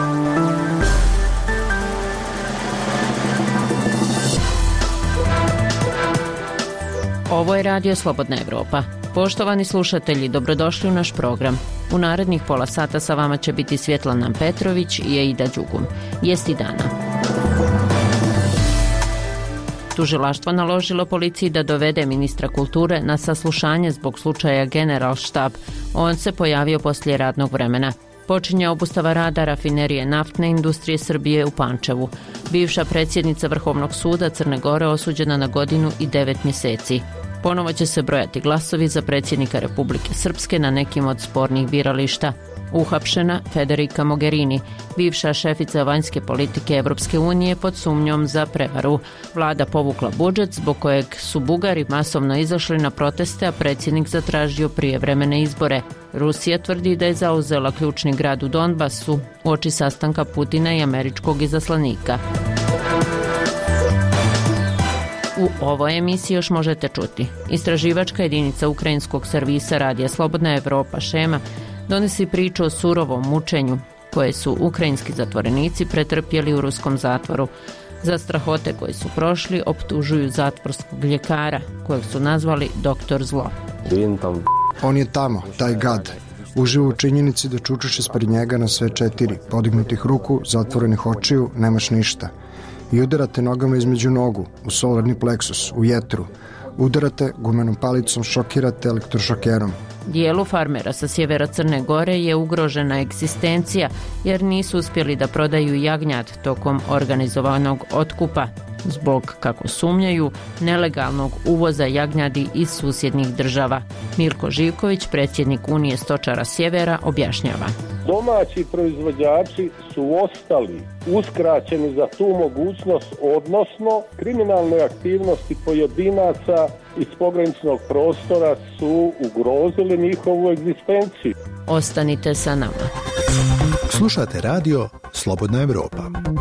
Ovo je Radio Slobodna Evropa. Poštovani slušatelji, dobrodošli u naš program. U narednih pola sata sa vama će biti Svjetlana Petrović i Aida Đugum. Vijesti dana. Tužilaštvo naložilo policiji da dovede ministra kulture na saslušanje zbog slučaja Generalštab. On se pojavio poslije radnog vremena. Počinje obustava rada rafinerije naftne industrije Srbije u Pančevu. Bivša predsjednica Vrhovnog suda Crne Gore osuđena na 1 godinu i 9 mjeseci. Ponovo će se brojati glasovi za predsjednika Republike Srpske na nekim od spornih birališta. Uhapšena Federica Mogherini, bivša šefica vanjske politike Evropske unije pod sumnjom za prevaru. Vlada povukla budžet zbog kojeg su Bugari masovno izašli na proteste, a predsjednik zatražio prijevremene izbore. Rusija tvrdi da je zauzela ključni grad u Donbasu uoči sastanka Putina i američkog izaslanika. U ovoj emisiji još možete čuti. Istraživačka jedinica ukrajinskog servisa Radija Slobodna Evropa Šema donosi priču o surovom mučenju koje su ukrajinski zatvorenici pretrpjeli u ruskom zatvoru. Za strahote koje su prošli optužuju zatvorskog ljekara kojeg su nazvali doktor zlo. On je tamo, taj gad. Uživa u činjenici da čučeš ispred njega na sve 4, podignutih ruku, zatvorenih očiju, nemaš ništa. I udarate nogama između nogu, u solarni pleksus, u jetru. Udarate gumenom palicom, šokirate elektrošokerom. Dijelu farmera sa sjevera Crne Gore je ugrožena egzistencija jer nisu uspjeli da prodaju jagnjad tokom organizovanog otkupa zbog, kako sumnjaju, nelegalnog uvoza jagnjadi iz susjednih država. Milko Živković, predsjednik Unije stočara sjevera, objašnjava. Domaći proizvođači su ostali uskraćeni za tu mogućnost, odnosno kriminalne aktivnosti pojedinaca iz pograničnog prostora su ugrozili njihovu egzistenciju. Ostanite sa nama. Slušate radio Slobodna Evropa.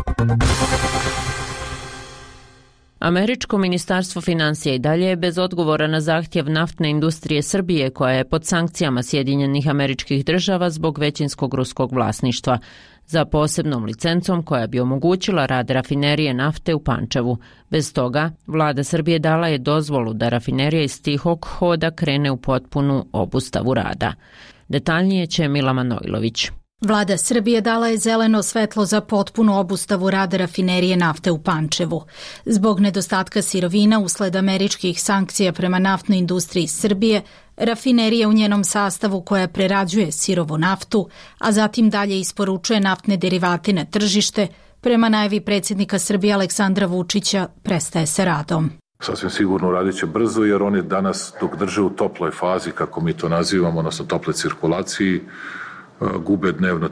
Američko ministarstvo financija i dalje je bez odgovora na zahtjev naftne industrije Srbije koja je pod sankcijama Sjedinjenih Američkih Država zbog većinskog ruskog vlasništva za posebnom licencom koja bi omogućila rad rafinerije nafte u Pančevu. Bez toga, vlada Srbije dala je dozvolu da rafinerija iz tihog hoda krene u potpunu obustavu rada. Detaljnije će Mila Manojlović. Vlada Srbije dala je zeleno svetlo za potpunu obustavu rada rafinerije nafte u Pančevu. Zbog nedostatka sirovina usled američkih sankcija prema naftnoj industriji Srbije, rafinerija u njenom sastavu koja prerađuje sirovu naftu, a zatim dalje isporučuje naftne derivate na tržište, prema najavi predsjednika Srbije Aleksandra Vučića, prestaje se radom. Sasvim sigurno radit će brzo jer oni danas dok drže u toploj fazi, kako mi to nazivamo, odnosno tople cirkulaciji, gube dnevno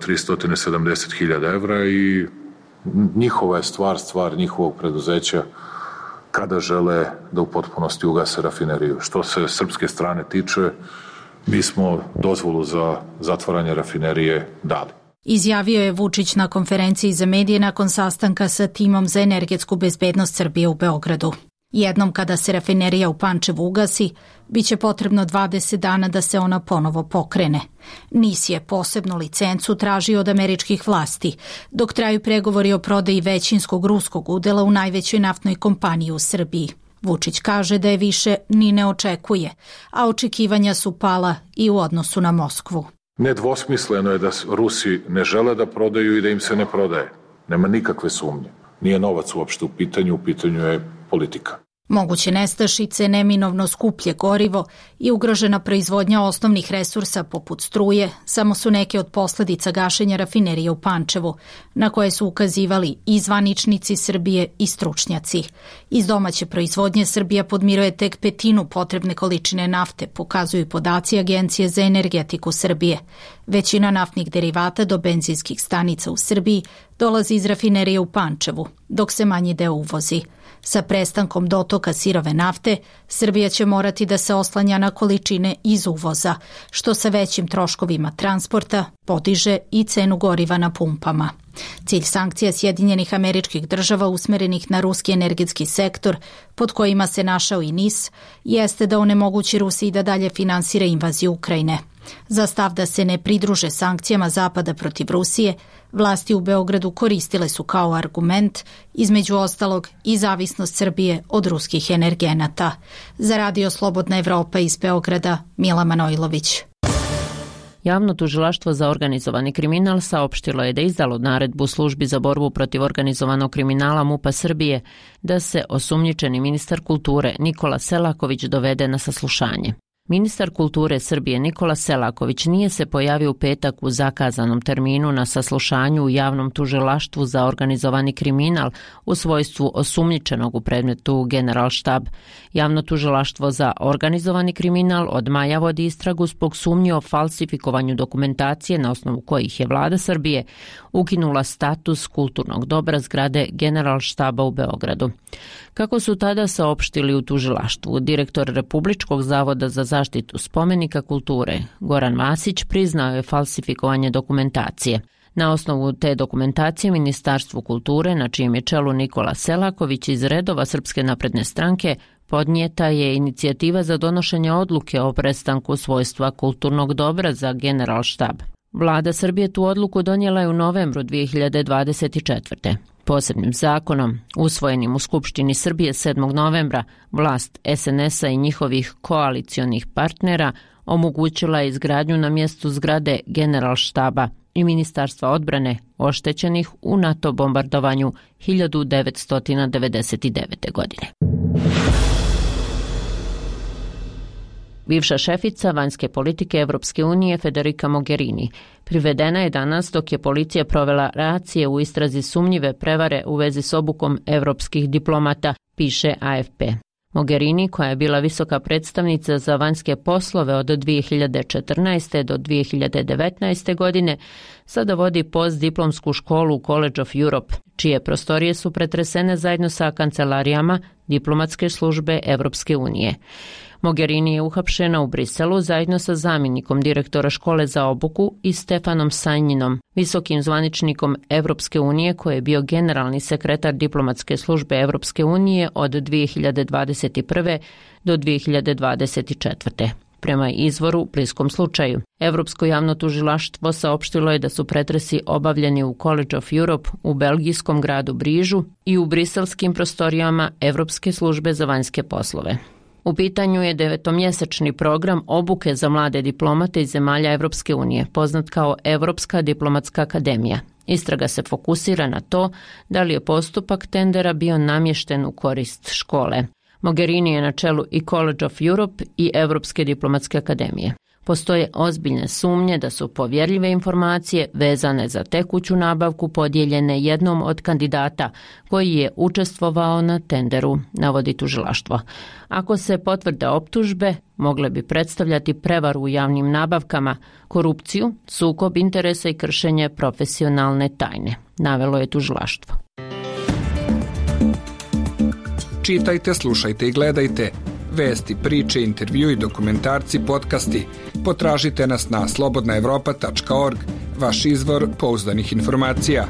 370.000 evra i njihova je stvar njihovog preduzeća kada žele da u potpunosti ugase rafineriju. Što se srpske strane tiče, mi smo dozvolu za zatvaranje rafinerije dali. Izjavio je Vučić na konferenciji za medije nakon sastanka sa timom za energetsku bezbednost Srbije u Beogradu. Jednom kada se rafinerija u Pančevu ugasi, bit će potrebno 20 dana da se ona ponovo pokrene. NIS je posebnu licencu tražio od američkih vlasti, dok traju pregovori o prodaji većinskog ruskog udela u najvećoj naftnoj kompaniji u Srbiji. Vučić kaže da je više ni ne očekuje, a očekivanja su pala i u odnosu na Moskvu. Nedvosmisleno je da Rusi ne žele da prodaju i da im se ne prodaje. Nema nikakve sumnje. Nije novac uopšte u pitanju je politika. Moguće nestašice, neminovno skuplje gorivo i ugrožena proizvodnja osnovnih resursa poput struje samo su neke od posljedica gašenja rafinerije u Pančevu, na koje su ukazivali i zvaničnici Srbije i stručnjaci. Iz domaće proizvodnje Srbija podmiruje tek 1/5 potrebne količine nafte, pokazuju podaci Agencije za energetiku Srbije. Većina naftnih derivata do benzinskih stanica u Srbiji dolazi iz rafinerije u Pančevu, dok se manji deo uvozi. Sa prestankom dotoka sirove nafte, Srbija će morati da se oslanja na količine iz uvoza, što sa većim troškovima transporta podiže i cenu goriva na pumpama. Cilj sankcija Sjedinjenih Američkih Država usmerenih na ruski energetski sektor, pod kojima se našao i NIS, jeste da onemogući Rusiji da dalje finansira invaziju Ukrajine. Za stav da se ne pridruže sankcijama Zapada protiv Rusije, vlasti u Beogradu koristile su kao argument, između ostalog, i zavisnost Srbije od ruskih energenata. Za Radio Slobodna Evropa iz Beograda, Mila Manojlović. Javno tužilaštvo za organizovani kriminal saopštilo je da izdalo naredbu službi za borbu protiv organizovanog kriminala MUP-a Srbije da se osumnjičeni ministar kulture Nikola Selaković dovede na saslušanje. Ministar kulture Srbije Nikola Selaković nije se pojavio u petak u zakazanom terminu na saslušanju u javnom tužilaštvu za organizovani kriminal u svojstvu osumnjičenog u predmetu Generalštab. Javno tužilaštvo za organizovani kriminal od maja vodi istragu zbog sumnje o falsifikovanju dokumentacije na osnovu kojih je vlada Srbije ukinula status kulturnog dobra zgrade Generalštaba u Beogradu. Kako su tada saopštili u tužilaštvu, direktor Republičkog zavoda za zaštitu spomenika kulture Goran Vasić priznao je falsifikovanje dokumentacije. Na osnovu te dokumentacije Ministarstvu kulture, na čijem je čelu Nikola Selaković iz redova Srpske napredne stranke, podnijeta je inicijativa za donošenje odluke o prestanku svojstva kulturnog dobra za Generalštab. Vlada Srbije tu odluku donijela je u novembru 2024. Posebnim zakonom, usvojenim u Skupštini Srbije 7. novembra, vlast SNS-a i njihovih koalicionih partnera omogućila je izgradnju na mjestu zgrade Generalštaba i Ministarstva odbrane oštećenih u NATO bombardovanju 1999. godine. Bivša šefica vanjske politike Evropske unije Federica Mogherini privedena je danas dok je policija provela racije u istrazi sumnjive prevare u vezi s obukom evropskih diplomata, piše AFP. Mogherini, koja je bila visoka predstavnica za vanjske poslove od 2014. do 2019. godine, sada vodi postdiplomsku školu u College of Europe, čije prostorije su pretresene zajedno sa kancelarijama diplomatske službe Evropske unije. Mogherini je uhapšena u Briselu zajedno sa zamjenikom direktora škole za obuku i Stefanom Sajnjinom, visokim zvaničnikom Evropske unije koji je bio generalni sekretar diplomatske službe Evropske unije od 2021. do 2024. Prema izvoru bliskom slučaju. Evropsko javno tužilaštvo saopštilo je da su pretresi obavljeni u College of Europe u belgijskom gradu Brižu i u briselskim prostorijama Evropske službe za vanjske poslove. U pitanju je 9-mjesečni program obuke za mlade diplomate iz zemalja Evropske unije, poznat kao Evropska diplomatska akademija. Istraga se fokusira na to da li je postupak tendera bio namješten u korist škole. Mogherini je na čelu i College of Europe i Evropske diplomatske akademije. Postoje ozbiljne sumnje da su povjerljive informacije vezane za tekuću nabavku podijeljene jednom od kandidata koji je učestvovao na tenderu, navodi tužilaštvo. Ako se potvrde optužbe, mogle bi predstavljati prevaru u javnim nabavkama, korupciju, sukob interesa i kršenje profesionalne tajne, navelo je tužilaštvo. Čitajte, slušajte i gledajte. Vesti, priče, intervjui, dokumentarci, podcasti. Potražite nas na slobodnaevropa.org, vaš izvor pouzdanih informacija.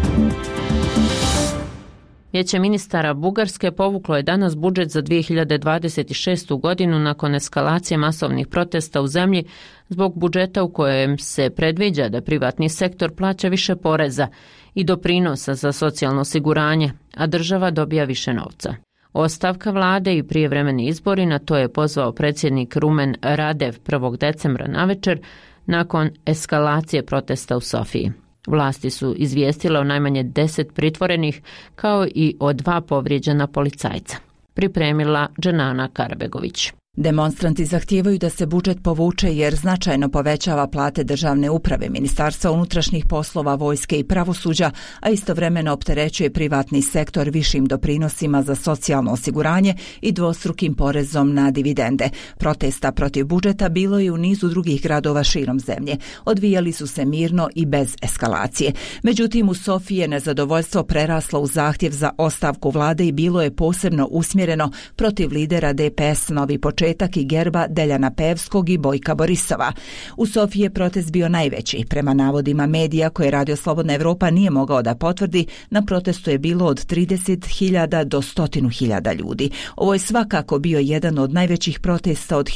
Vijeće ministara Bugarske povuklo je danas budžet za 2026. godinu nakon eskalacije masovnih protesta u zemlji zbog budžeta u kojem se predviđa da privatni sektor plaća više poreza i doprinosa za socijalno osiguranje, a država dobija više novca. Ostavka vlade i prijevremeni izbori, na to je pozvao predsjednik Rumen Radev 1. decembra navečer nakon eskalacije protesta u Sofiji. Vlasti su izvijestile o najmanje 10 pritvorenih kao i o 2 povrijeđena policajca. Pripremila Dženana Karabegović. Demonstranti zahtijevaju da se budžet povuče jer značajno povećava plate državne uprave, Ministarstva unutrašnjih poslova, vojske i pravosuđa, a istovremeno opterećuje privatni sektor višim doprinosima za socijalno osiguranje i dvostrukim porezom na dividende. Protesta protiv budžeta bilo je u nizu drugih gradova širom zemlje. Odvijali su se mirno i bez eskalacije. Međutim, u Sofiji je nezadovoljstvo preraslo u zahtjev za ostavku vlade i bilo je posebno usmjereno protiv lidera DPS Novi početak početak i gerba Deljana Peevskog i Bojka Borisova. U Sofiji je protest bio najveći. Prema navodima medija koje Radio Slobodna Evropa nije mogao da potvrdi, na protestu je bilo od 30.000 do 100.000 ljudi. Ovo je svakako bio jedan od najvećih protesta od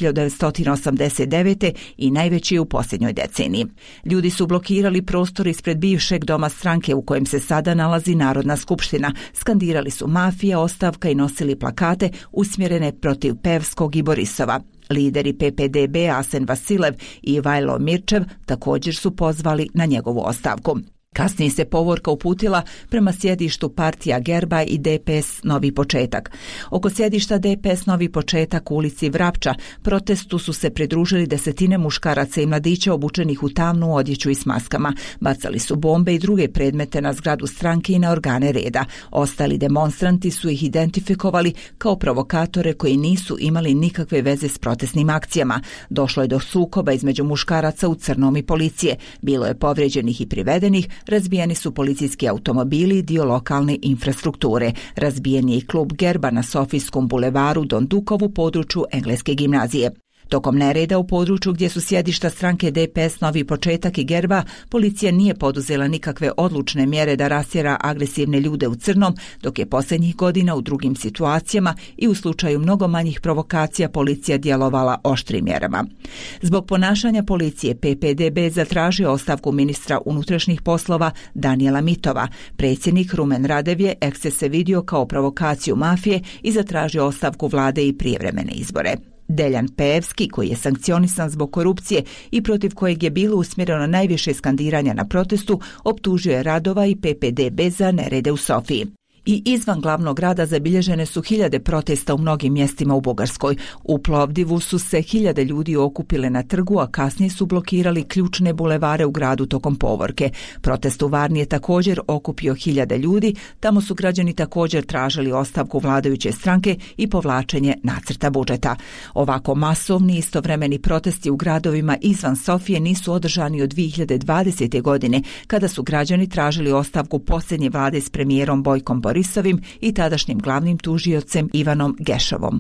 1989. i najveći u posljednjoj deceniji. Ljudi su blokirali prostor ispred bivšeg doma stranke u kojem se sada nalazi Narodna skupština. Skandirali su mafija, ostavka i nosili plakate usmjerene protiv Peevskog i Borisova. Lideri PPDB Asen Vasilev i Vajlo Mirčev također su pozvali na njegovu ostavku. Kasnije se povorka uputila prema sjedištu partija Gerba i DPS Novi početak. Oko sjedišta DPS Novi početak u ulici Vrapča protestu su se pridružili desetine muškaraca i mladića obučenih u tamnu odjeću i s maskama. Bacali su bombe i druge predmete na zgradu stranke i na organe reda. Ostali demonstranti su ih identifikovali kao provokatore koji nisu imali nikakve veze s protestnim akcijama. Došlo je do sukoba između muškaraca u crnom i policije. Bilo je povrijeđenih i privedenih. Razbijeni su policijski automobili i dio lokalne infrastrukture. Razbijen je i klub Gerba na Sofijskom bulevaru Don Dukov u području Engleske gimnazije. Tokom nereda u području gdje su sjedišta stranke DPS Novi početak i Gerba, policija nije poduzela nikakve odlučne mjere da rastjera agresivne ljude u crnom, dok je posljednjih godina u drugim situacijama i u slučaju mnogo manjih provokacija policija djelovala oštrim mjerama. Zbog ponašanja policije PPDB zatražio ostavku ministra unutrašnjih poslova Danijela Mitova. Predsjednik Rumen Radev je ekscese vidio kao provokaciju mafije i zatražio ostavku vlade i prijevremene izbore. Deljan Peevski, koji je sankcionisan zbog korupcije i protiv kojeg je bilo usmjereno najviše skandiranja na protestu, optužio je Radova i PPDB za nerede u Sofiji. I izvan glavnog grada zabilježene su hiljade protesta u mnogim mjestima u Bugarskoj. U Plovdivu su se hiljade ljudi okupile na trgu, a kasnije su blokirali ključne bulevare u gradu tokom povorke. Protest u Varni je također okupio hiljade ljudi. Tamo su građani također tražili ostavku vladajuće stranke i povlačenje nacrta budžeta. Ovako masovni istovremeni protesti u gradovima izvan Sofije nisu održani od 2020. godine, kada su građani tražili ostavku posljednje vlade s premijerom Bojkom Borisovim i tadašnjim glavnim tužiocem Ivanom Gešovom.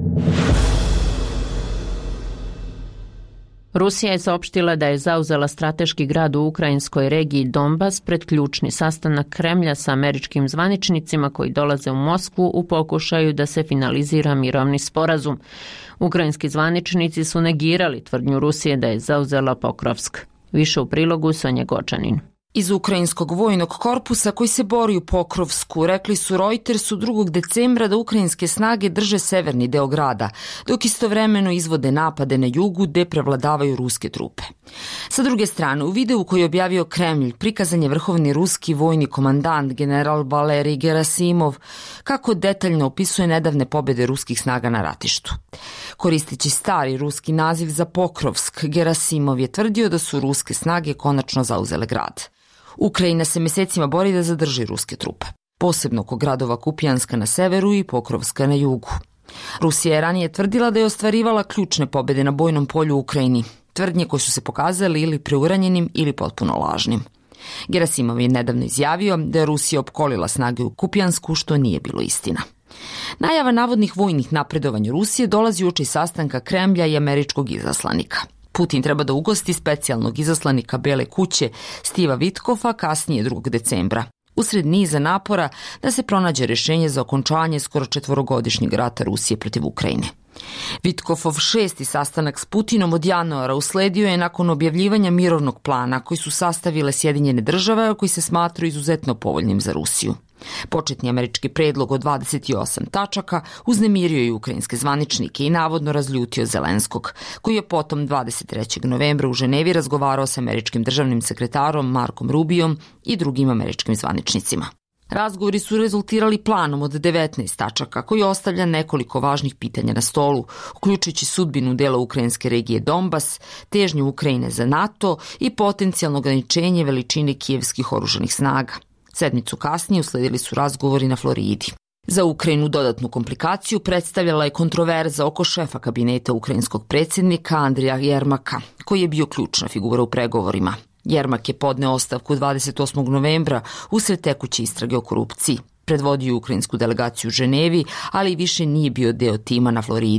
Rusija je saopštila da je zauzela strateški grad u ukrajinskoj regiji Donbas pred ključni sastanak Kremlja sa američkim zvaničnicima koji dolaze u Moskvu u pokušaju da se finalizira mirovni sporazum. Ukrajinski zvaničnici su negirali tvrdnju Rusije da je zauzela Pokrovsk. Više u prilogu Sonja Gočanin. Iz ukrajinskog vojnog korpusa koji se bori u Pokrovsku rekli su Reutersu 2. decembra da ukrajinske snage drže severni deo grada, dok istovremeno izvode napade na jugu gde prevladavaju ruske trupe. Sa druge strane, u videu koji je objavio Kremlj prikazan je vrhovni ruski vojni komandant general Valerij Gerasimov kako detaljno opisuje nedavne pobjede ruskih snaga na ratištu. Koristeći stari ruski naziv za Pokrovsk, Gerasimov je tvrdio da su ruske snage konačno zauzele grad. Ukrajina se mjesecima bori da zadrži ruske trupe, posebno oko gradova Kupijanska na severu i Pokrovska na jugu. Rusija je ranije tvrdila da je ostvarivala ključne pobjede na bojnom polju u Ukrajini, tvrdnje koje su se pokazali ili preuranjenim ili potpuno lažnim. Gerasimov je nedavno izjavio da je Rusija opkolila snage u Kupijansku, što nije bilo istina. Najava navodnih vojnih napredovanja Rusije dolazi uoči sastanka Kremlja i američkog izaslanika. Putin treba da ugosti specijalnog izaslanika Bele kuće Stiva Witkofa kasnije 2. decembra. Usred niza napora da se pronađe rješenje za okončanje skoro 4-godišnjeg rata Rusije protiv Ukrajine. Vitkofov 6. sastanak s Putinom od januara usledio je nakon objavljivanja mirovnog plana koji su sastavile Sjedinjene države, koji se smatraju izuzetno povoljnim za Rusiju. Početni američki predlog od 28 tačaka uznemirio je ukrajinske zvaničnike i navodno razljutio Zelenskog, koji je potom 23. novembra u Ženevi razgovarao s američkim državnim sekretarom Markom Rubijom i drugim američkim zvaničnicima. Razgovori su rezultirali planom od 19 tačaka koji ostavlja nekoliko važnih pitanja na stolu, uključujući sudbinu dela ukrajinske regije Donbas, težnju Ukrajine za NATO i potencijalno ograničenje veličine kijevskih oružanih snaga. Sedmicu kasnije usledili su razgovori na Floridi. Za Ukrajinu dodatnu komplikaciju predstavljala je kontroverza oko šefa kabineta ukrajinskog predsjednika Andrija Jermaka, koji je bio ključna figura u pregovorima. Jermak je podneo ostavku 28. novembra usred tekuće istrage o korupciji. Predvodio ukrajinsku delegaciju u Ženevi, ali više nije bio deo tima na Floridi.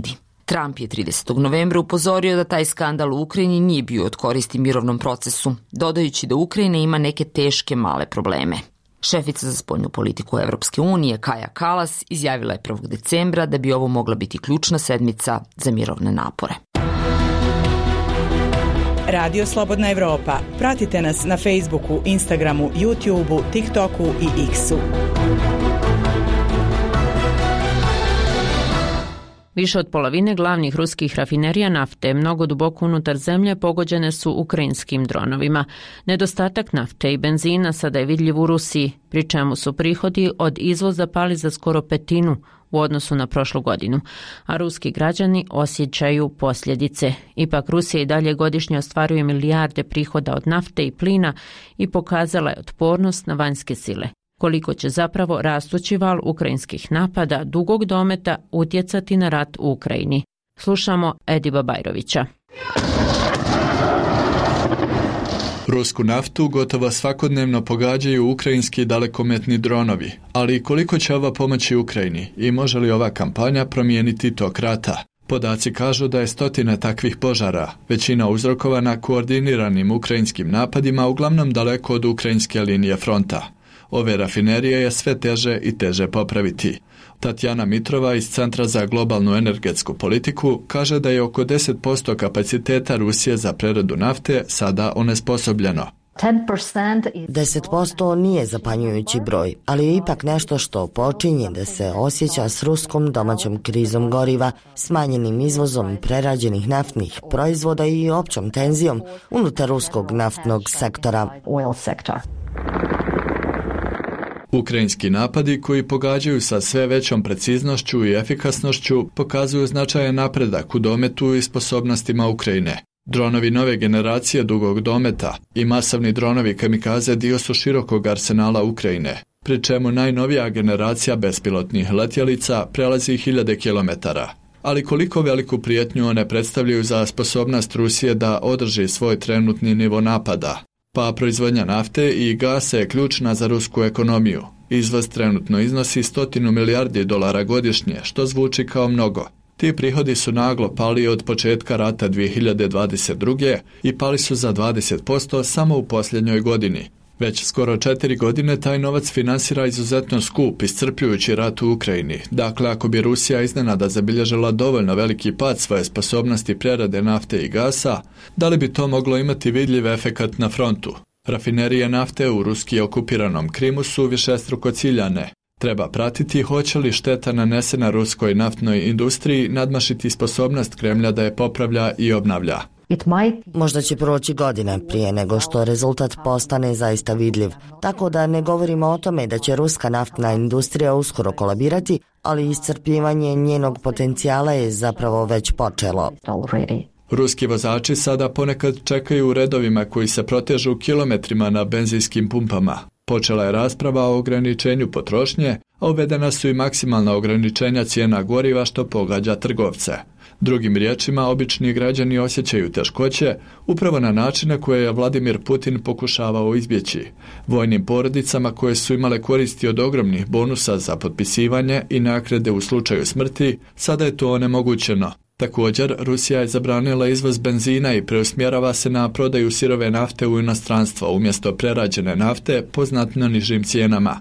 Trump je 30. novembra upozorio da taj skandal u Ukrajini nije bio od koristi mirovnom procesu, dodajući da Ukrajina ima neke teške male probleme. Šefica za spoljnu politiku Evropske unije, Kaja Kallas, izjavila je 1. decembra da bi ovo mogla biti ključna sedmica za mirovne napore. Radio Slobodna Evropa. Pratite nas na Facebooku, Instagramu, YouTubeu, TikToku i X-u. Više od polovine glavnih ruskih rafinerija nafte, mnogo duboko unutar zemlje, pogođene su ukrajinskim dronovima. Nedostatak nafte i benzina sada je vidljiv u Rusiji, pri čemu su prihodi od izvoza pali za skoro petinu u odnosu na prošlu godinu, a ruski građani osjećaju posljedice. Ipak Rusija i dalje godišnje ostvaruje milijarde prihoda od nafte i plina i pokazala je otpornost na vanjske sile. Koliko će zapravo rastući val ukrajinskih napada dugog dometa utjecati na rat u Ukrajini? Slušamo Ediba Bajrovića. Rusku naftu gotovo svakodnevno pogađaju ukrajinski dalekometni dronovi, ali koliko će ova pomoći Ukrajini i može li ova kampanja promijeniti tok rata? Podaci kažu da je stotine takvih požara, većina uzrokovana koordiniranim ukrajinskim napadima, uglavnom daleko od ukrajinske linije fronta. Ove rafinerije je sve teže i teže popraviti. Tatjana Mitrova iz Centra za globalnu energetsku politiku kaže da je oko 10% kapaciteta Rusije za preradu nafte sada onesposobljeno. 10% nije zapanjujući broj, ali je ipak nešto što počinje da se osjeća s ruskom domaćom krizom goriva, smanjenim izvozom prerađenih naftnih proizvoda i općom tenzijom unutar ruskog naftnog sektora. Ukrajinski napadi koji pogađaju sa sve većom preciznošću i efikasnošću pokazuju značajan napredak u dometu i sposobnostima Ukrajine. Dronovi nove generacije dugog dometa i masovni dronovi kamikaze dio su širokog arsenala Ukrajine, pri čemu najnovija generacija bespilotnih letjelica prelazi 1000 kilometara. Ali koliko veliku prijetnju one predstavljaju za sposobnost Rusije da održi svoj trenutni nivo napada? Pa proizvodnja nafte i gasa je ključna za rusku ekonomiju. Izvoz trenutno iznosi $100 milijardi godišnje, što zvuči kao mnogo. Ti prihodi su naglo pali od početka rata 2022. i pali su za 20% samo u posljednjoj godini. Već skoro 4 godine taj novac finansira izuzetno skup, iscrpljujući rat u Ukrajini. Dakle, ako bi Rusija iznenada zabilježila dovoljno veliki pad svoje sposobnosti prerade nafte i gasa, da li bi to moglo imati vidljiv efekat na frontu? Rafinerije nafte u ruski okupiranom Krimu su višestruko ciljane. Treba pratiti hoće li šteta nanesena ruskoj naftnoj industriji nadmašiti sposobnost Kremlja da je popravlja i obnavlja. Možda će proći godine prije nego što rezultat postane zaista vidljiv, tako da ne govorimo o tome da će ruska naftna industrija uskoro kolabirati, ali iscrpljivanje njenog potencijala je zapravo već počelo. Ruski vozači sada ponekad čekaju u redovima koji se protežu kilometrima na benzinskim pumpama. Počela je rasprava o ograničenju potrošnje, a uvedena su i maksimalna ograničenja cijena goriva što pogađa trgovce. Drugim riječima, obični građani osjećaju teškoće upravo na načine koje je Vladimir Putin pokušavao izbjeći. Vojnim porodicama koje su imale koristi od ogromnih bonusa za potpisivanje i naknade u slučaju smrti, sada je to onemogućeno. Također, Rusija je zabranila izvoz benzina i preusmjerava se na prodaju sirove nafte u inostranstvo umjesto prerađene nafte po znatno nižim cijenama.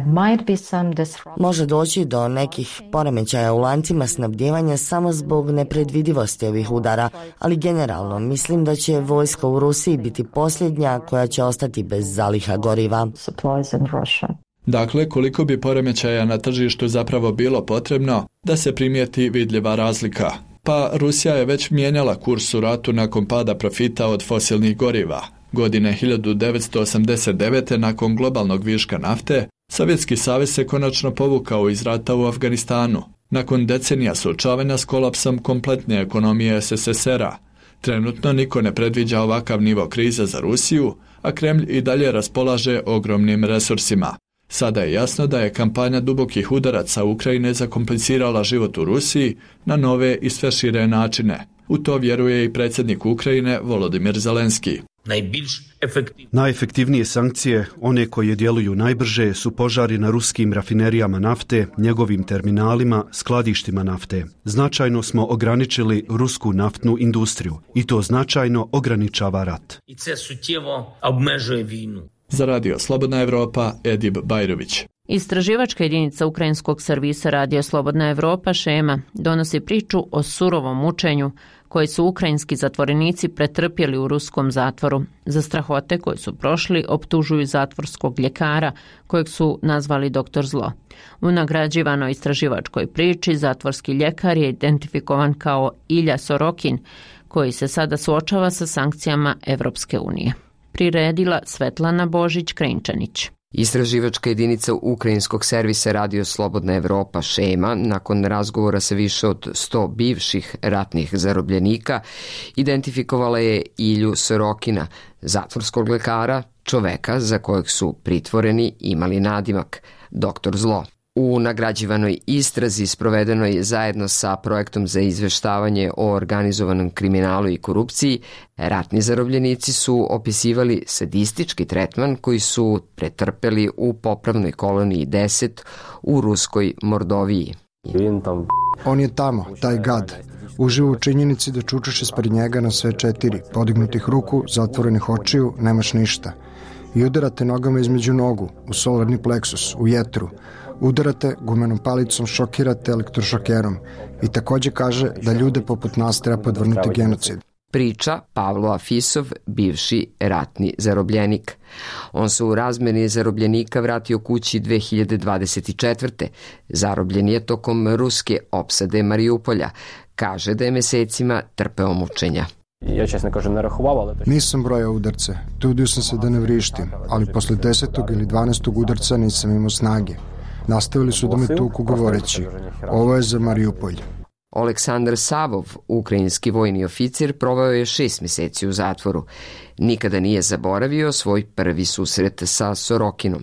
Može doći do nekih poremećaja u lancima snabdijevanja samo zbog nepredvidivosti ovih udara, ali generalno mislim da će vojska u Rusiji biti posljednja koja će ostati bez zaliha goriva. Dakle, koliko bi poremećaja na tržištu zapravo bilo potrebno da se primijeti vidljiva razlika? Pa Rusija je već mijenjala kurs u ratu nakon pada profita od fosilnih goriva. Godine 1989. nakon globalnog viška nafte, Sovjetski savez se konačno povukao iz rata u Afganistanu. Nakon decenija suočavanja s kolapsom kompletne ekonomije SSSR-a, trenutno niko ne predviđa ovakav nivo krize za Rusiju, a Kremlj i dalje raspolaže ogromnim resursima. Sada je jasno da je kampanja dubokih udaraca Ukrajine zakomplicirala život u Rusiji na nove i sve šire načine. U to vjeruje i predsjednik Ukrajine Volodimir Zelenski. Najefektivnije sankcije, one koje djeluju najbrže, su požari na ruskim rafinerijama nafte, njegovim terminalima, skladištima nafte. Značajno smo ograničili rusku naftnu industriju i to značajno ograničava rat. Za Radio Slobodna Evropa, Edib Bajrović. Istraživačka jedinica ukrajinskog servisa Radio Slobodna Evropa, Šema, donosi priču o surovom mučenju koji su ukrajinski zatvorenici pretrpjeli u ruskom zatvoru. Za strahote koje su prošli optužuju zatvorskog ljekara, kojeg su nazvali doktor Zlo. U nagrađivanoj istraživačkoj priči zatvorski ljekar je identifikovan kao Ilja Sorokin, koji se sada suočava sa sankcijama Evropske unije. Priredila Svetlana Božić-Krenčanić. Istraživačka jedinica ukrajinskog servisa Radio Slobodna Evropa, Šema, nakon razgovora sa više od 100 bivših ratnih zarobljenika, identifikovala je Ilju Sorokina, zatvorskog lekara, čoveka za kojeg su pritvoreni imali nadimak doktor Zlo. U nagrađivanoj istrazi sprovedenoj zajedno sa projektom za izveštavanje o organizovanom kriminalu i korupciji, ratni zarobljenici su opisivali sadistički tretman koji su pretrpeli u popravnoj koloniji 10 u ruskoj Mordoviji. On je tamo, taj gad. Uživa u činjenici da čučeš ispred njega na sve 4, podignutih ruku, zatvorenih očiju, nemaš ništa. I udarate nogama između nogu, u solarni pleksus, u jetru. Udarate gumenom palicom, šokirate elektrošokerom i takođe kaže da ljude poput nas treba podvrnuti genocid. Priča Pavlo Afisov, bivši ratni zarobljenik. On se u razmeni zarobljenika vratio kući 2024. Zarobljen je tokom ruske opsade Mariupolja. Kaže da je mesecima trpeo mučenja. Nisam brojao udarce, trudio sam se da ne vrištim, ali posle 10. ili 12. udarca nisam imao snage. Nastavili su da me tuku govoreći, ovo je za Mariupolj. Oleksandar Savov, ukrajinski vojni oficir, proveo je 6 meseci u zatvoru. Nikada nije zaboravio svoj prvi susret sa Sorokinom.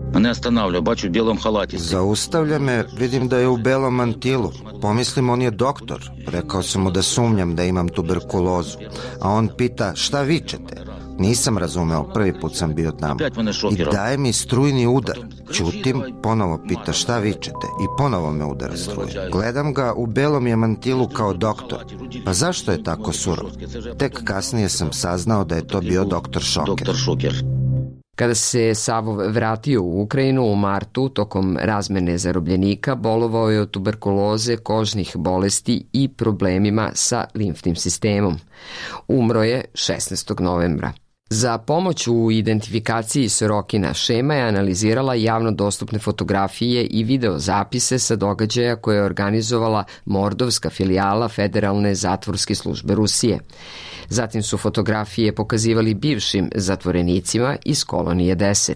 Zaustavlja me, vidim da je u belom mantilu. Pomislim, on je doktor. Rekao sam mu da sumnjam da imam tuberkulozu. A on pita, šta vičete? Nisam razumeo, prvi put sam bio tamo. I daje mi strujni udar. Ćutim, ponovo pita šta vičete i ponovo me udara struje. Gledam ga, u belom je mantilu kao doktor. Pa zašto je tako surov? Tek kasnije sam saznao da je to bio doktor Šoker. Kada se Savov vratio u Ukrajinu u martu, tokom razmene zarobljenika, bolovao je od tuberkuloze, kožnih bolesti i problemima sa limfnim sistemom. Umro je 16. novembra. Za pomoć u identifikaciji Sorokina, Šema je analizirala javno dostupne fotografije i videozapise sa događaja koje je organizovala Mordovska filijala Federalne zatvorske službe Rusije. Zatim su fotografije pokazivali bivšim zatvorenicima iz kolonije 10.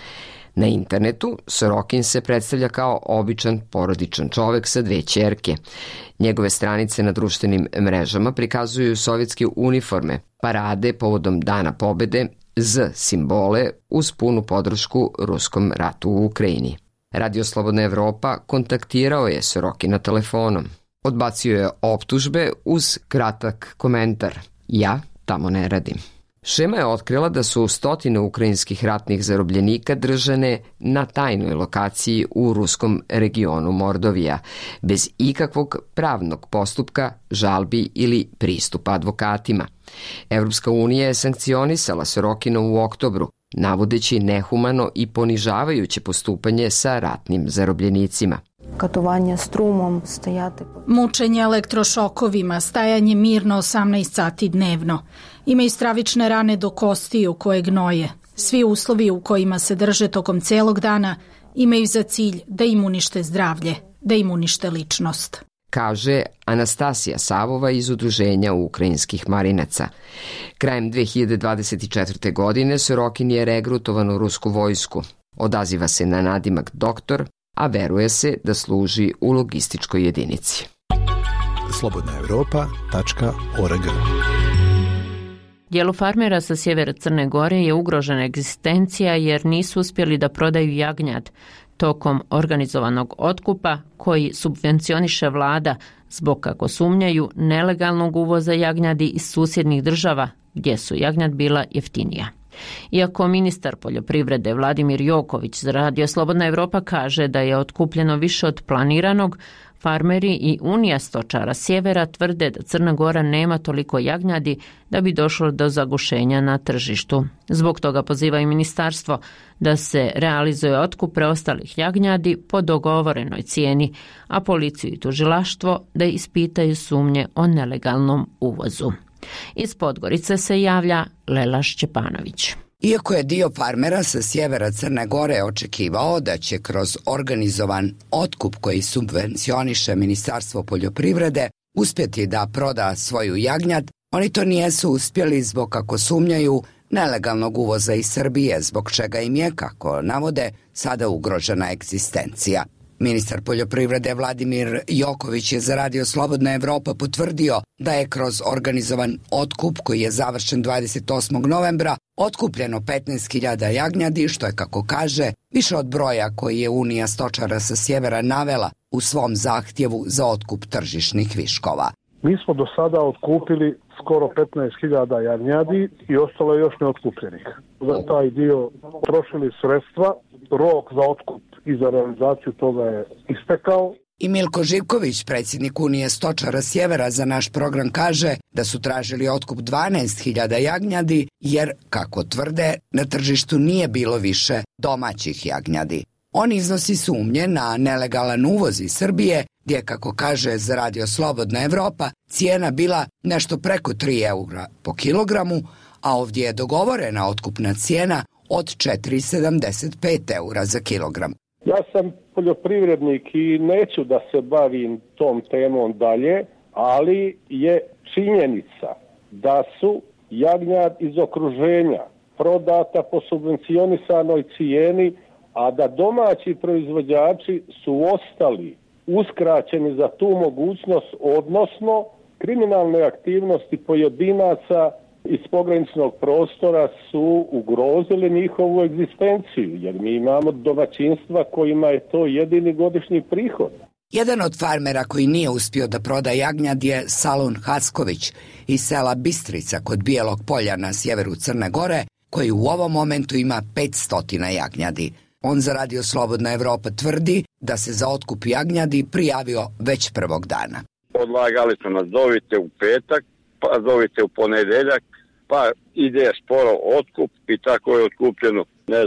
Na internetu Sorokin se predstavlja kao običan porodičan čovek sa 2 ćerke. Njegove stranice na društvenim mrežama prikazuju sovjetske uniforme, parade povodom Dana pobede, Z simbole uz punu podršku ruskom ratu u Ukrajini. Radio Slobodna Evropa kontaktirao je Sorokina telefonom. Odbacio je optužbe uz kratak komentar: ja tamo ne radim. Šema je otkrila da su stotine ukrajinskih ratnih zarobljenika držane na tajnoj lokaciji u ruskom regionu Mordovija, bez ikakvog pravnog postupka, žalbi ili pristupa advokatima. Evropska unija je sankcionisala Sorokina u oktobru, navodeći nehumano i ponižavajuće postupanje sa ratnim zarobljenicima. Katovanje strumom, mučenje elektrošokovima, stajanje mirno 18 sati dnevno. Imaju stravične rane do kostiju koje gnoje. Svi uslovi u kojima se drže tokom celog dana imaju za cilj da im unište zdravlje, da im unište ličnost. Kaže Anastasija Savova iz Udruženja ukrajinskih marinaca. Krajem 2024. godine Sorokin je regrutovan u rusku vojsku. Odaziva se na nadimak doktor, a veruje se da služi u logističkoj jedinici. slobodnaevropa.org. Dijelu farmera sa sjevera Crne Gore je ugrožena egzistencija jer nisu uspjeli da prodaju jagnjad tokom organizovanog otkupa koji subvencioniše vlada zbog, kako sumnjaju, nelegalnog uvoza jagnjadi iz susjednih država gdje su jagnjad bila jeftinija. Iako ministar poljoprivrede Vladimir Joković za Radio Slobodna Evropa kaže da je otkupljeno više od planiranog, farmeri i Unija stočara sjevera tvrde da Crna Gora nema toliko jagnjadi da bi došlo do zagušenja na tržištu. Zbog toga pozivaju ministarstvo da se realizuje otkup preostalih jagnjadi po dogovorenoj cijeni, a policiju i tužilaštvo da ispitaju sumnje o nelegalnom uvozu. Iz Podgorice se javlja Lela Šćepanović. Iako je dio farmera sa sjevera Crne Gore očekivao da će kroz organizovan otkup koji subvencioniše Ministarstvo poljoprivrede uspjeti da proda svoju jagnjad, oni to nijesu uspjeli zbog, kako sumnjaju, nelegalnog uvoza iz Srbije, zbog čega im je, kako navode, sada ugrožena egzistencija. Ministar poljoprivrede Vladimir Joković je za Radio Slobodna Evropa potvrdio da je kroz organizovan otkup koji je završen 28. novembra otkupljeno 15.000 jagnjadi, što je, kako kaže, više od broja koji je Unija stočara sa sjevera navela u svom zahtjevu za otkup tržišnih viškova. Mi smo do sada otkupili skoro 15.000 jagnjadi i ostalo je još neotkupljenih. Za taj dio trošili sredstva, rok za otkup i za realizaciju toga je istekao. I Milko Živković, predsjednik Unije stočara sjevera, za naš program kaže da su tražili otkup 12.000 jagnjadi jer, kako tvrde, na tržištu nije bilo više domaćih jagnjadi. On iznosi sumnje na nelegalan uvoz iz Srbije, gdje, kako kaže za Radio Slobodna Evropa, cijena bila nešto preko 3 eura po kilogramu, a ovdje je dogovorena otkupna cijena od 4,75 eura za kilogram. Ja sam poljoprivrednik i neću da se bavim tom temom dalje, ali je činjenica da su jagnjad iz okruženja prodata po subvencionisanoj cijeni, a da domaći proizvođači su ostali uskraćeni za tu mogućnost, odnosno kriminalne aktivnosti pojedinaca iz pograničnog prostora su ugrozili njihovu egzistenciju, jer mi imamo domaćinstva kojima je to jedini godišnji prihod. Jedan od farmera koji nije uspio da proda jagnjad je Salun Hasković iz sela Bistrica kod Bijelog polja na sjeveru Crne Gore, koji u ovom momentu ima 500 jagnjadi. On za Radio Slobodna Evropa tvrdi da se za otkup jagnjadi prijavio već prvog dana. Odlagali su nas, zovite u petak, pa zovite u ponedeljak, pa ide sporo otkup i tako je otkupljeno,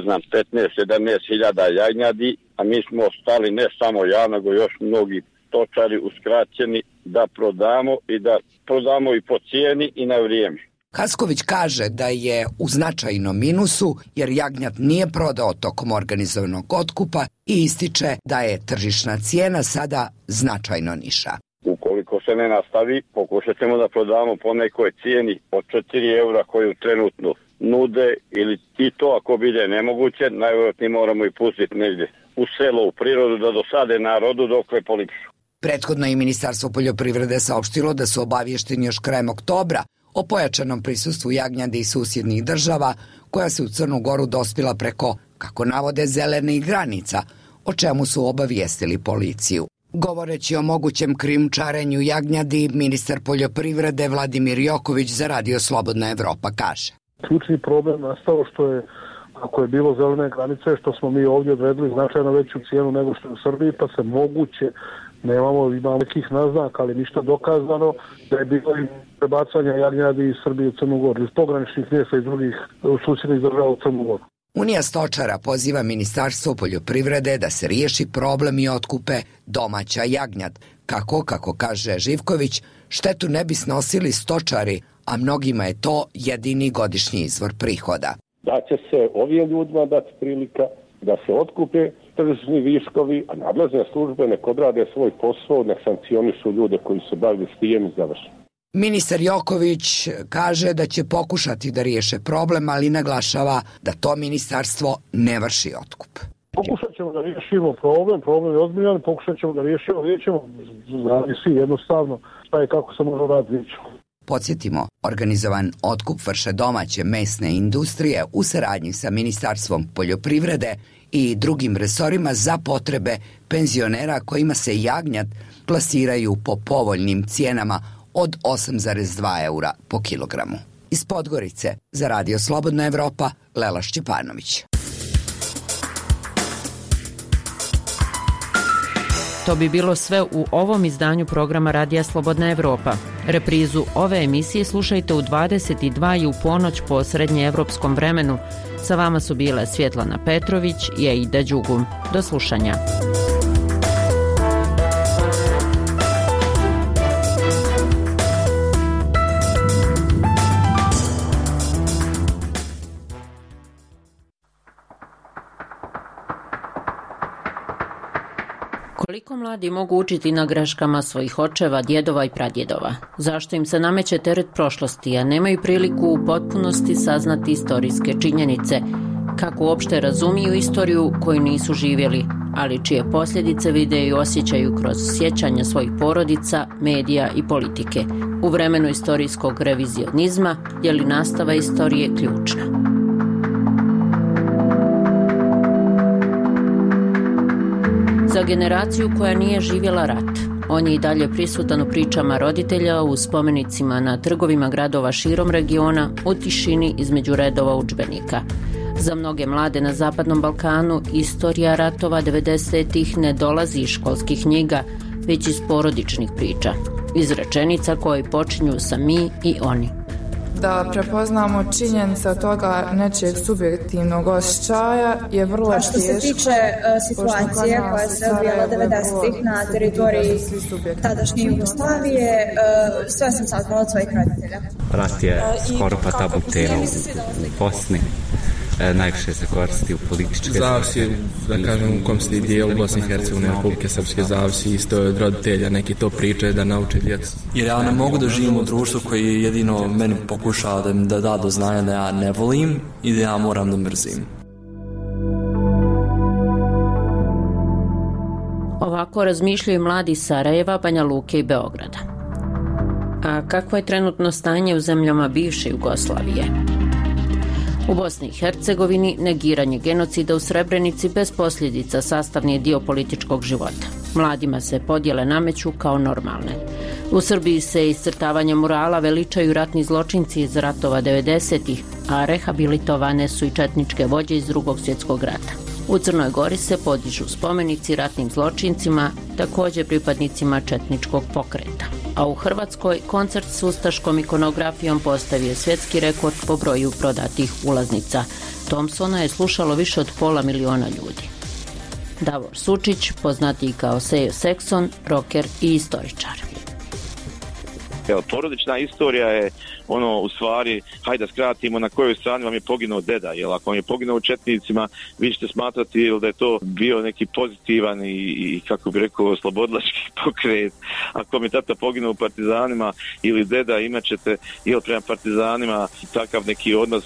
15-17 hiljada jagnjadi, a mi smo ostali, ne samo ja, nego još mnogi stočari uskraćeni da prodamo i da prodamo i po cijeni i na vrijeme. Hasković kaže da je u značajnom minusu jer jagnjad nije prodao tokom organizovanog otkupa i ističe da je tržišna cijena sada značajno niža. Ukoliko se ne nastavi, pokušat ćemo da prodamo po nekoj cijeni od 4 eura koju trenutno nude, ili i to ako bide nemoguće, najvjerojatnije moramo i pustiti negdje u selo, u prirodu, da dosade narodu dokle polipšu. Prethodno i Ministarstvo poljoprivrede saopštilo da su obavješteni još krajem oktobra o pojačanom prisustvu jagnjadi iz susjednih država koja se u Crnu Goru dospila preko, kako navode, zelenih granica, o čemu su obavijestili policiju. Govoreći o mogućem krijumčarenju jagnjadi, ministar poljoprivrede Vladimir Joković za Radio Slobodna Evropa kaže. Ključni problem nastao što je, ako je bilo zelene granice, što smo mi ovdje odredili značajno veću cijenu nego što je u Srbiji, pa se moguće, ima nekih naznaka, ali ništa dokazano, da je bilo i prebacanja jagnjadi iz Srbije u Crnu Goru, iz pograničnih mjesta i drugih susjednih država u Crnu Goru. Unija stočara poziva Ministarstvo poljoprivrede da se riješi problem i otkupe domaća jagnjad. Kako kaže Živković, štetu ne bi snosili stočari, a mnogima je to jedini godišnji izvor prihoda. Da će se ovim ljudima dati prilika da se otkupe tržišni viškovi, a nadležne službe nek odrade svoj posao, nek sankcionišu ljude koji se bavili s tijem i završeno. Ministar Joković kaže da će pokušati da riješe problem, ali naglašava da to ministarstvo ne vrši otkup. Pokušat ćemo da riješimo problem je ozbiljan, pokušat ćemo da riješimo, svi jednostavno šta je kako se može raditi. Podsjetimo, organizovan otkup vrše domaće mesne industrije u saradnji sa Ministarstvom poljoprivrede i drugim resorima za potrebe penzionera kojima se jagnjad plasiraju po povoljnim cijenama od 8,2 eura po kilogramu. Iz Podgorice za Radio Slobodna Evropa, Lela Šćepanović. To bi bilo sve u ovom izdanju programa Radija Slobodna Evropa. Reprizu ove emisije slušajte u 22 i u ponoć po srednjeevropskom vremenu. Sa vama su bile Svjetlana Petrović i Aida Đugum. Do slušanja. Koliko mladi mogu učiti na greškama svojih očeva, djedova i pradjedova? Zašto im se nameće teret prošlosti, a nemaju priliku u potpunosti saznati istorijske činjenice? Kako uopšte razumiju istoriju koju nisu živjeli, ali čije posljedice vide i osjećaju kroz sjećanja svojih porodica, medija i politike? U vremenu istorijskog revizionizma je li nastava istorije ključna? Za generaciju koja nije živjela rat, on je i dalje prisutan u pričama roditelja, u spomenicima na trgovima gradova širom regiona, u tišini između redova udžbenika. Za mnoge mlade na Zapadnom Balkanu istorija ratova 90-ih ne dolazi iz školskih knjiga, već iz porodičnih priča, iz rečenica koje počinju sa mi i oni. Da prepoznamo činjenice od toga nečijeg subjektivnog osjećaja je vrlo teško. Što se tiče situacije koja se odvijala 90-ih na teritoriji tadašnje Jugoslavije, sve sam saznala od svojih roditelja. Rat je skoro pa tabu tema u Bosni. Najviše se koristi u političke... Zavisi, da kažem, u kom se dijelu Bosne i Hercegovine, Republike Srpske, zavisi isto od roditelja, neki to pričaju da nauče djecu. Jer ja ne mogu da živim u društvu koji jedino meni pokušava da da do znanja da ja ne volim i da ja moram da mrzim. Ovako razmišljaju mladi Sarajeva, Banja Luke i Beograda. A kakvo je trenutno stanje u zemljama bivše Jugoslavije? U Bosni i Hercegovini negiranje genocida u Srebrenici bez posljedica sastavni je dio političkog života. Mladima se podjele nameću kao normalne. U Srbiji se iscrtavanjem murala veličaju ratni zločinci iz ratova 90-ih, a rehabilitovane su i četničke vođe iz Drugog svjetskog rata. U Crnoj Gori se podižu spomenici ratnim zločincima, također pripadnicima četničkog pokreta. A u Hrvatskoj koncert s ustaškom ikonografijom postavio svjetski rekord po broju prodatih ulaznica. Thompsona je slušalo više od 500.000 ljudi. Davor Sučić, poznatiji kao Sejo Sekson, rocker i istoričar. Evo, porodična istorija je ono, u stvari, hajde da skratimo na kojoj strani vam je poginuo deda, jer ako vam je poginuo u četnicima, vi ćete smatrati da je to bio neki pozitivan i kako bi rekao, slobodlački pokret. Ako mi tata poginuo u partizanima ili deda, imat ćete ili prema partizanima takav neki odnos.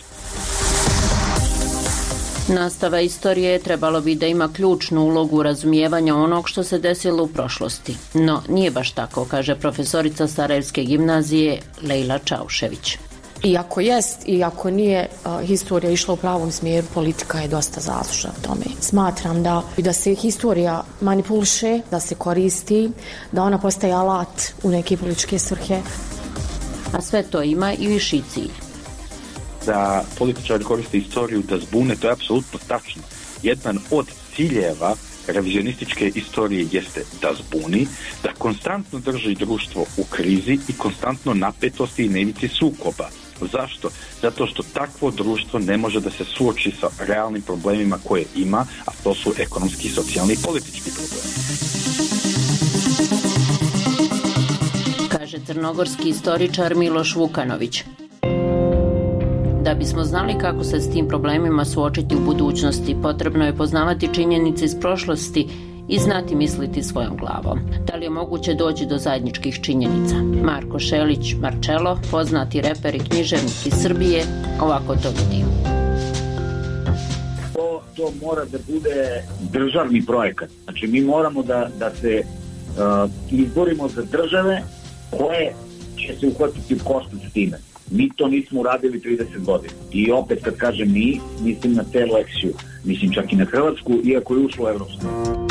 Nastava istorije trebalo bi da ima ključnu ulogu u razumijevanju onog što se desilo u prošlosti. No, nije baš tako, kaže profesorica Sarajevske gimnazije Lejla Čaušević. Iako jest i ako nije historija išla u pravom smjeru, politika je dosta zaslužna u tome. Smatram da se historija manipuliše, da se koristi, da ona postaje alat u neke političke svrhe. A sve to ima i viši cilj. Da političari koriste istoriju da zbune, to je apsolutno tačno. Jedan od ciljeva revizionističke istorije jeste da zbuni, da konstantno drži društvo u krizi i konstantno napetosti i na ivici sukoba. Zašto? Zato što takvo društvo ne može da se suoči sa realnim problemima koje ima, a to su ekonomski, socijalni i politički problemi. Kaže crnogorski istoričar Miloš Vukanović. Da bismo znali kako se s tim problemima suočiti u budućnosti, potrebno je poznavati činjenice iz prošlosti i znati misliti svojom glavom. Da li je moguće doći do zajedničkih činjenica? Marko Šelić Marčelo, poznati reper i književnik iz Srbije, ovako to vidi. To mora da bude državni projekat. Znači mi moramo da se izborimo za države koje će se uhvatiti u koštac s time. Mi to nismo uradili 30 godina. I opet kad kažem mi, mislim na celu eksiju. Mislim čak i na Hrvatsku, iako je ušlo u Evropsku.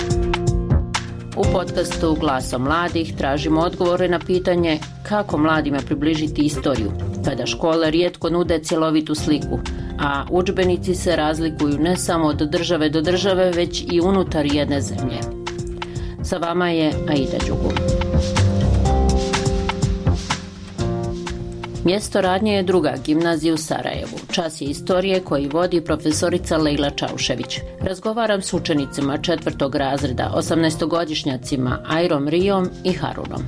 U podcastu Glasom mladih tražimo odgovore na pitanje kako mladima približiti istoriju, kada škole rijetko nude cjelovitu sliku, a udžbenici se razlikuju ne samo od države do države, već i unutar jedne zemlje. Sa vama je Aida Đugum. Mjesto radnje je druga gimnazija u Sarajevu. Čas je istorije koji vodi profesorica Lejla Čaušević. Razgovaram s učenicima 4. razreda, 18-godišnjacima Ajrom Rijom i Harunom.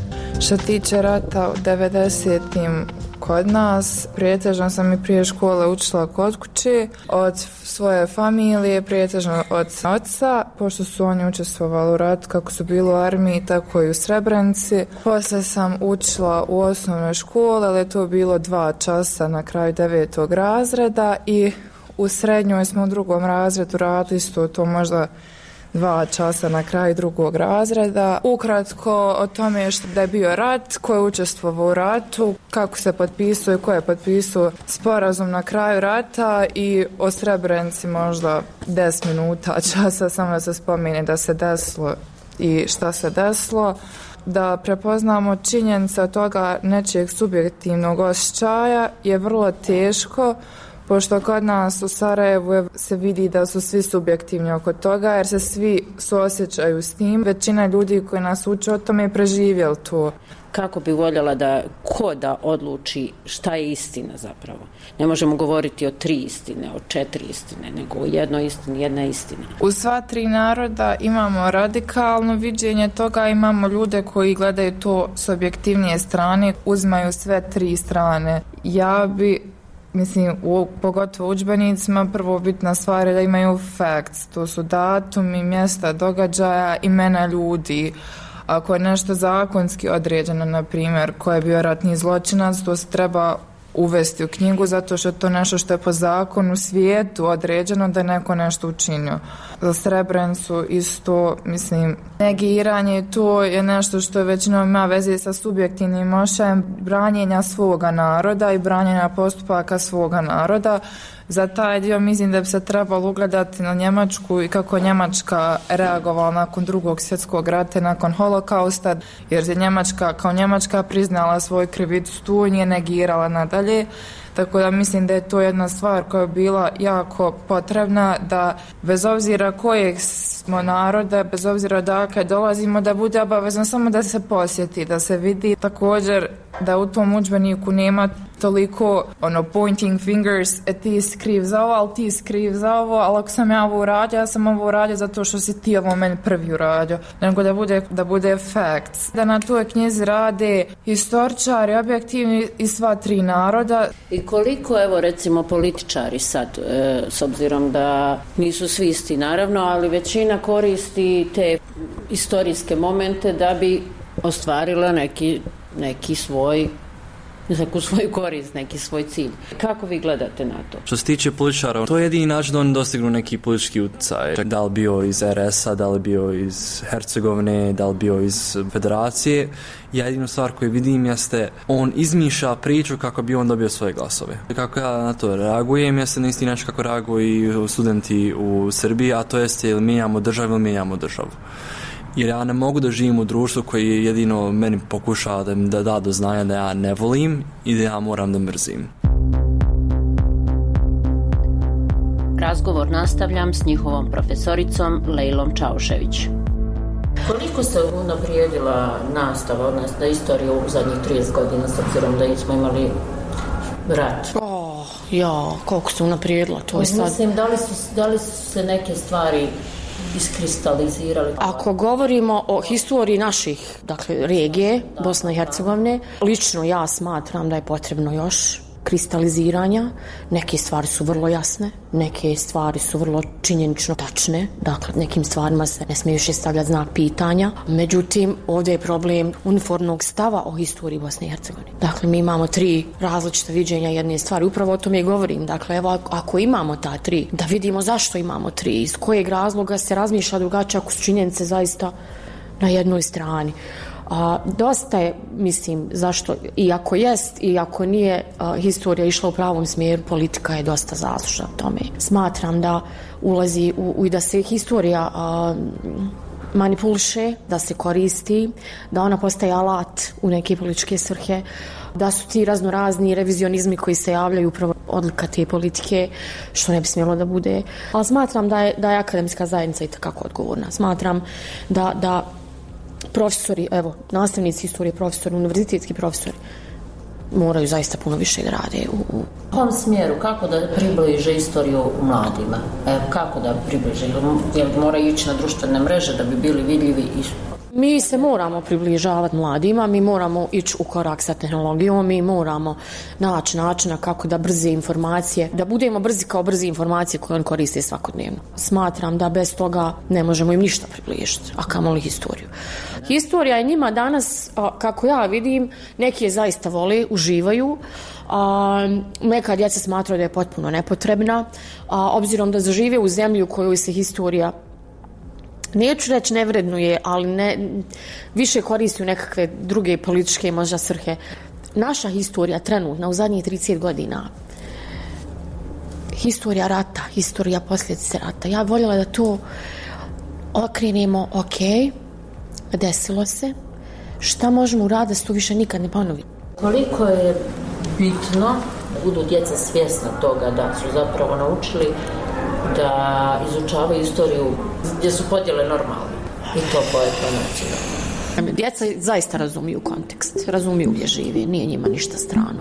Što tiče rata u 90-im kod nas, prijetežno sam i prije škole učila kod kuće, od svoje familije, prijetežno od oca, pošto su oni učestvovali u ratu kako su bili u armiji, tako i u Srebrenici. Poslije sam učila u osnovnoj školi, ali je to bilo 2 časa na kraju 9. razreda i u srednjoj smo u 2. razredu radili isto to možda 2 časa na kraju 2. razreda. Ukratko o tome da je bio rat, ko je učestvovao u ratu, kako se potpisuje, ko je potpisao sporazum na kraju rata i o Srebrenici možda 10 minuta časa, samo da se spomene da se desilo i šta se desilo. Da prepoznamo činjenice od toga nečijeg subjektivnog osjećaja je vrlo teško, pošto kod nas u Sarajevu se vidi da su svi subjektivni oko toga, jer se svi suosjećaju s tim. Većina ljudi koji nas uče o tome je preživjeli to. Kako bi voljela da ko da odluči šta je istina zapravo? Ne možemo govoriti o 3 istine, o 4 istine, nego o jednoj istini, jedna istina. U sva 3 naroda imamo radikalno viđenje toga, imamo ljude koji gledaju to s objektivnije strane, uzmaju sve 3 strane. Ja bi pogotovo u udžbenicima, prvo bitna stvar je da imaju facts, to su datumi, mjesta događaja, imena ljudi. Ako je nešto zakonski određeno, na primjer, ko je bio ratni zločinac, to se treba uvesti u knjigu, zato što je to nešto što je po zakonu svijetu određeno da je neko nešto učinio. Za Srebrenicu isto, negiranje, to je nešto što većinom ima veze sa subjektivnim osjećajem branjenja svoga naroda i branjenja postupaka svoga naroda. Za taj dio mislim da bi se trebalo ugledati na Njemačku i kako Njemačka reagovala nakon 2. svjetskog rata, nakon holokausta, jer je Njemačka kao Njemačka priznala svoju krivicu tu i nije negirala nadalje. Tako da mislim da je to jedna stvar koja je bila jako potrebna, da bez obzira kojeg smo naroda, bez obzira odakle dolazimo, da bude obavezno samo da se posjeti, da se vidi. Također da u tom udžbeniku nema toliko pointing fingers, ti si kriv za ovo, ali ti si kriv za ovo, ali ako sam ja ovo uradio, ja sam ovo uradio zato što si ti ovo meni prvi uradio, nego da bude facts. Da na toj knjizi rade historičari, objektivni i sva 3 naroda. I koliko, evo recimo, političari sad, s obzirom da nisu svi isti naravno, ali većina koristi te historijske momente da bi ostvarila neki svoj, neku svoju korist, neki svoj cilj. Kako vi gledate na to? Što se tiče političara, to je jedini način da oni dostignu neki politički utjecaj. Da li bio iz RS-a, da li bio iz Hercegovine, da li bio iz Federacije. Jedinu stvar koju vidim jeste on izmišlja priču kako bi on dobio svoje glasove. Kako ja na to reagujem, jeste na isti način kako reaguju i studenti u Srbiji, a to jeste ili mijenjamo državu ili mijenjamo državu. Jer ja ne mogu da živim u društvu koji jedino meni pokušava da da do znanja da ja ne volim i da ja moram da mrzim. Razgovor nastavljam s njihovom profesoricom Lejlom Čaušević. Koliko se unaprijedila nastava, odnosno istorija u zadnjih 30 godina, s obzirom da smo imali rat? Koliko se unaprijedila, to je sad... Mislim, da li su se neke stvari iskristalizirali? Ako govorimo o historiji naših, regije, Bosne i Hercegovine, lično ja smatram da je potrebno još kristaliziranja. Neke stvari su vrlo jasne, neke stvari su vrlo činjenično tačne, nekim stvarima se ne smije više stavljati znak pitanja. Međutim, ovdje je problem uniformnog stava o historiji Bosne i Hercegovine. Mi imamo 3 različita viđenja jedne stvari, upravo o tome i govorim. Evo, ako imamo ta 3, da vidimo zašto imamo 3, iz kojeg razloga se razmišlja drugačije ako su činjenice zaista na jednoj strani. Dosta je, zašto, i ako jest i ako nije historija išla u pravom smjeru, politika je dosta zaslužna tome. Smatram da ulazi i da se historija manipuliše, da se koristi, da ona postaje alat u neke političke svrhe, da su ti raznorazni revizionizmi koji se javljaju upravo odlika te politike, što ne bi smjelo da bude. Ali smatram da je akademska zajednica i takako odgovorna. Smatram da profesori, evo, nastavnici istorije, profesori, univerzitetski profesori, moraju zaista puno više da rade u kom smjeru, kako da približe istoriju mladima? Kako da približe? Jel moraju ići na društvene mreže da bi bili vidljivi? Mi se moramo približavati mladima, mi moramo ići u korak sa tehnologijom, mi moramo naći načina kako da brze informacije, da budemo brzi kao brze informacije koje on koriste svakodnevno. Smatram da bez toga ne možemo im ništa približiti, a kamoli historiju. Historija je njima danas, kako ja vidim, neki je zaista vole, uživaju, neka djeca smatraju da je potpuno nepotrebna, obzirom da zažive u zemlji u kojoj se historija, neću reći ne vrednuje, ali više koristi u nekakve druge političke možda svrhe. Naša historija trenutna u zadnjih 30 godina, historija rata, historija posljedice rata, ja voljela da to okrenemo, ok, desilo se, šta možemo uraditi da se to više nikad ne ponovi. Koliko je bitno da budu djeca svjesna toga da su zapravo naučili da izučavaju istoriju gdje su podjele normalne i to po etnocenu. Djeca zaista razumiju kontekst, razumiju gdje žive, nije njima ništa strano.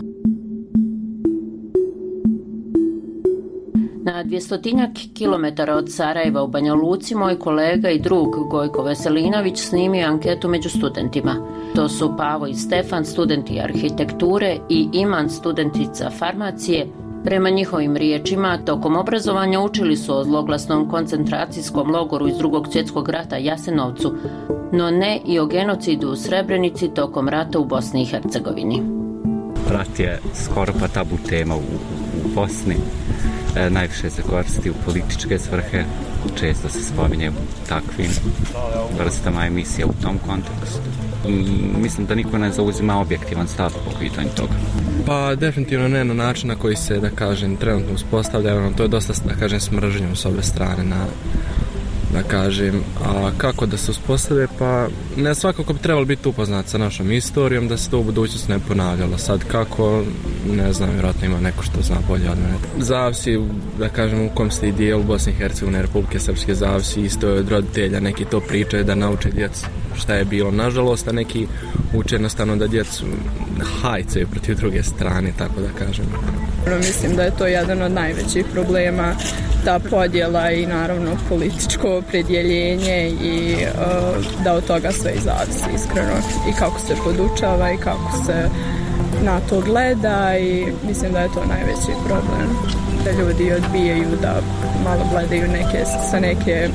Na 200 kilometara od Sarajeva u Banja Luci moj kolega i drug Gojko Veselinović snimio anketu među studentima. To su Pavo i Stefan, studenti arhitekture, i Iman, studentica farmacije. Prema njihovim riječima, tokom obrazovanja učili su o zloglasnom koncentracijskom logoru iz Drugog svjetskog rata Jasenovcu, no ne i o genocidu u Srebrenici tokom rata u Bosni i Hercegovini. Rat je skoro pa tabu tema u Bosni. Najviše se koristi u političke svrhe, često se spominje u takvim vrstama emisija u tom kontekstu. Mislim da niko ne zauzima objektivan stav po pitanju toga. Pa definitivno ne na način na koji se, da kažem, trenutno uspostavlja, to je dosta, da kažem, smržnjom s obe strane, da kažem, a kako da se uspostavlja, pa ne, svakako bi trebalo biti upoznat sa našom istorijom, da se to u budućnosti ne ponavljalo. Sad kako, ne znam, vjerojatno ima neko što zna bolje od mene. Zavisi, da kažem, u kom ste i dijelu Bosne i Hercegovine, Republike Srpske, zavisi isto od roditelja, neki to pričaju da nauče djecu šta je bilo. Nažalost, a neki uče jednostavno da djecu hajcaju protiv druge strane, tako da kažem. Mislim da je to jedan od najvećih problema, ta podjela i naravno političko opredjeljenje i da od toga sve i zavisi iskreno i kako se podučava i kako se na to gleda i mislim da je to najveći problem. Da ljudi odbijaju da malo gledaju sa neke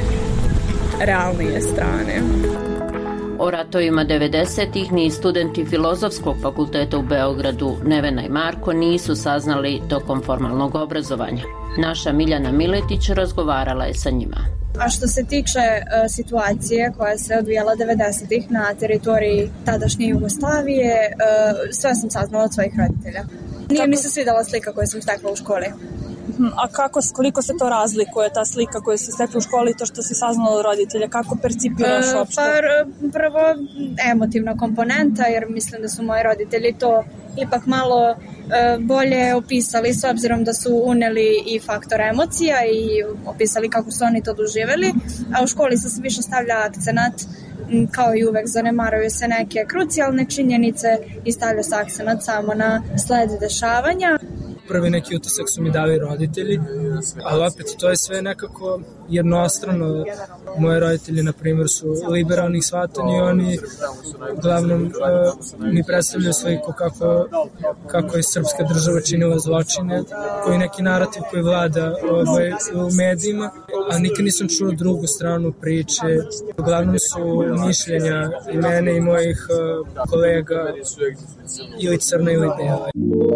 realnije strane. O ratovima 90-ih ni studenti Filozofskog fakulteta u Beogradu Nevena i Marko nisu saznali tokom formalnog obrazovanja. Naša Miljana Miletić razgovarala je sa njima. A što se tiče situacije koja se odvijala 90-ih na teritoriji tadašnje Jugoslavije, sve sam saznala od svojih roditelja. Nije mi se svidala slika koju sam stekla u školi. A koliko se to razlikuje, ta slika koju se stekla u školi i to što si saznala od roditelja? Kako percipiraš uopšte? Prvo emotivna komponenta, jer mislim da su moji roditelji to ipak malo bolje opisali, s obzirom da su uneli i faktor emocija i opisali kako su oni to doživjeli, a u školi se više stavlja akcenat, kao i uvek zanemaruju se neke krucijalne činjenice i stavlja se akcenat samo na sled dešavanja. Prvi neki utisak su mi dali roditelji, ali opet to je sve nekako jednostrano. Moji roditelji, na primjer, su liberalnih shvatanja i oni uglavnom mi predstavljaju sliku kako je srpska država činila zločine, koji neki narativ koji vlada u medijima, a nikad nisam čuo drugu stranu priče. Uglavnom su mišljenja i mene i mojih kolega ili crna ili bela.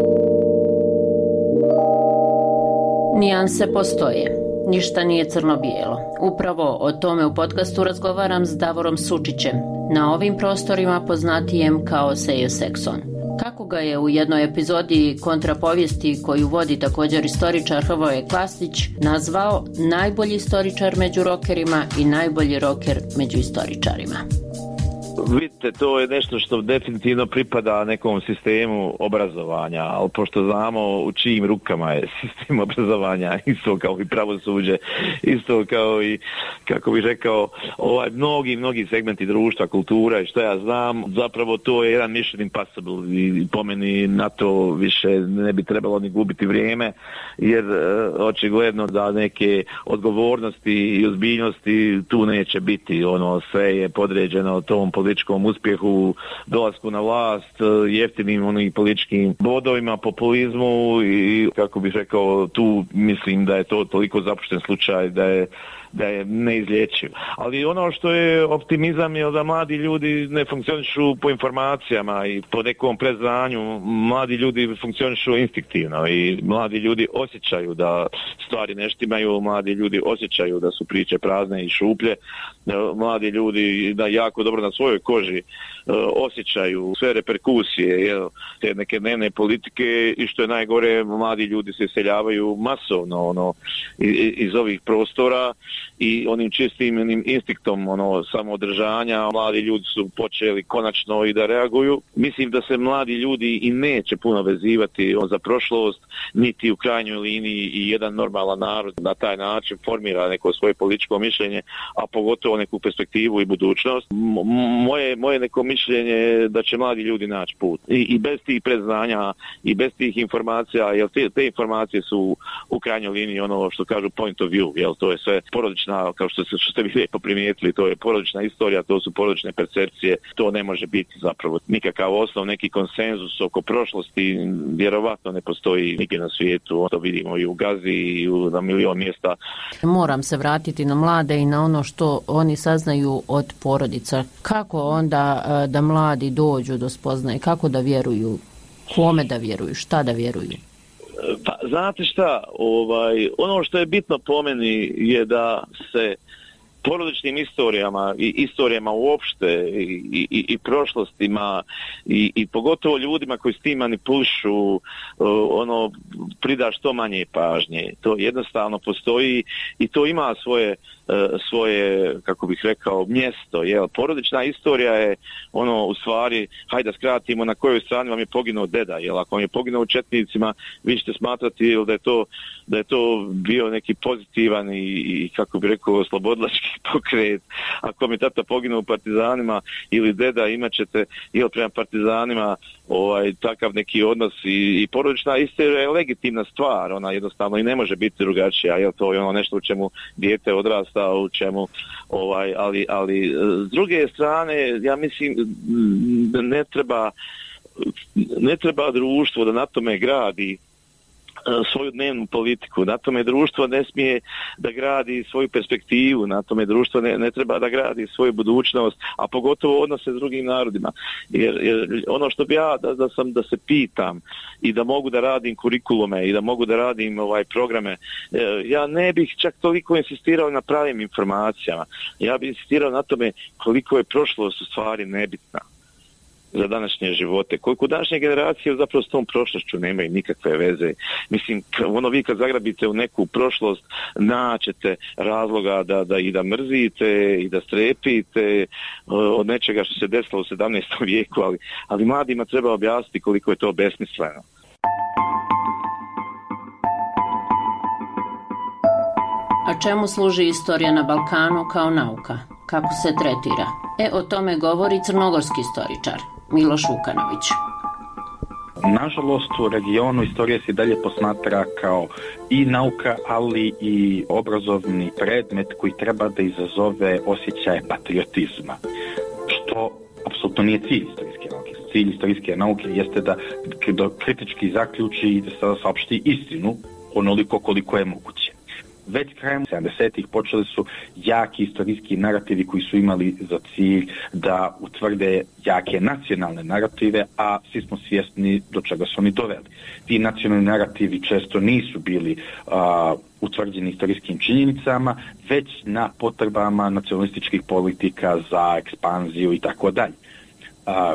Nijanse postoje. Ništa nije crno-bijelo. Upravo o tome u podcastu razgovaram s Davorom Sučićem, na ovim prostorima poznatijem kao Sejo Sekson. Kako ga je u jednoj epizodi kontrapovijesti koju vodi također istoričar Hrvoje Klasić nazvao najbolji istoričar među rokerima i najbolji roker među istoričarima. Vidite, to je nešto što definitivno pripada nekom sistemu obrazovanja, ali pošto znamo u čijim rukama je sistem obrazovanja, isto kao i pravosuđe, isto kao i, kako bih rekao, mnogi segmenti društva, kultura i što ja znam, zapravo to je jedan mission impossible i po meni na to više ne bi trebalo ni gubiti vrijeme, jer očigledno da neke odgovornosti i ozbiljnosti tu neće biti, sve je podređeno tom političkom uspjehu, dolasku na vlast, jeftinim političkim bodovima, populizmu i, kako bih rekao, tu mislim da je to toliko zapušten slučaj da je neizlječiv. Ali ono što je optimizam je da mladi ljudi ne funkcionišu po informacijama i po nekom predznanju. Mladi ljudi funkcionišu instinktivno i mladi ljudi osjećaju da stvari ne štimaju, mladi ljudi osjećaju da su priče prazne i šuplje, mladi ljudi da jako dobro na svojoj koži osjećaju sve reperkusije te neke dnevne politike i što je najgore, mladi ljudi se iseljavaju masovno iz ovih prostora i onim čistim instinktom samoodržanja mladi ljudi su počeli konačno i da reaguju. Mislim da se mladi ljudi i neće puno vezivati za prošlost, niti u krajnjoj liniji i jedan normalan narod na taj način formira neko svoje političko mišljenje, a pogotovo neku perspektivu i budućnost. Moje neko mišljenje je da će mladi ljudi naći put. I bez tih predznanja i bez tih informacija, jer te informacije su u krajnjoj liniji ono što kažu point of view, jer to je sve porodična, kao što ste vi lijepo primijetili, to je porodična istorija, to su porodične percepcije, to ne može biti zapravo nikakav osnov, neki konsenzus oko prošlosti, vjerovatno ne postoji nigdje na svijetu, to vidimo i u Gazi i na milion mjesta. Moram se vratiti na mlade i na ono što oni saznaju od porodica. Kako onda da mladi dođu do spoznaje, kako da vjeruju, kome da vjeruju, šta da vjeruju? Pa, znate šta, ono što je bitno po meni je da se porodičnim istorijama i istorijama uopšte i prošlostima i pogotovo ljudima koji s tim manipulišu prida što manje pažnje. To jednostavno postoji i to ima svoje, kako bih rekao, mjesto. Porodična istorija je u stvari, hajde da skratimo, na kojoj strani vam je poginuo deda. Ako vam je poginuo u četnicima, vi ćete smatrati da je to bio neki pozitivan i kako bih rekao, slobodlački pokret. Ako vam je tata poginuo u partizanima ili deda, imat ćete prema partizanima takav neki odnos i porodična istorija je legitimna stvar, ona jednostavno i ne može biti drugačija, to je nešto u čemu dijete odrasta, u čemu ali s druge strane ja mislim da ne treba društvo da na tome gradi svoju dnevnu politiku, na tome društvo ne smije da gradi svoju perspektivu, na tome društvo ne treba da gradi svoju budućnost, a pogotovo odnose s drugim narodima. Jer ono što bi ja da se pitam i da mogu da radim kurikulume i da mogu da radim programe, ja ne bih čak toliko insistirao na pravim informacijama. Ja bih insistirao na tome koliko je prošlost u stvari nebitna za današnje živote. Koliko današnje generacije zapravo s tom prošlošću nemaju nikakve veze. Mislim, vi kad zagrabite u neku prošlost, naćete razloga da mrzite i da strepite od nečega što se desilo u 17. vijeku, ali mladima treba objasniti koliko je to besmisleno. A čemu služi istorija na Balkanu kao nauka? Kako se tretira? O tome govori crnogorski istoričar Miloš Vukanović. Nažalost, u regionu istorija se dalje posmatra kao i nauka, ali i obrazovni predmet koji treba da izazove osjećaje patriotizma, što apsolutno nije cilj istorijske nauke. Cilj istorijske nauke jeste da kritički zaključi i da saopšti istinu onoliko koliko je moguće. Već krajem 70-ih počeli su jaki istorijski narativi koji su imali za cilj da utvrde jake nacionalne narative, a svi smo svjesni do čega su oni doveli. Ti nacionalni narativi često nisu bili utvrđeni istorijskim činjenicama, već na potrebama nacionalističkih politika za ekspanziju i tako dalje.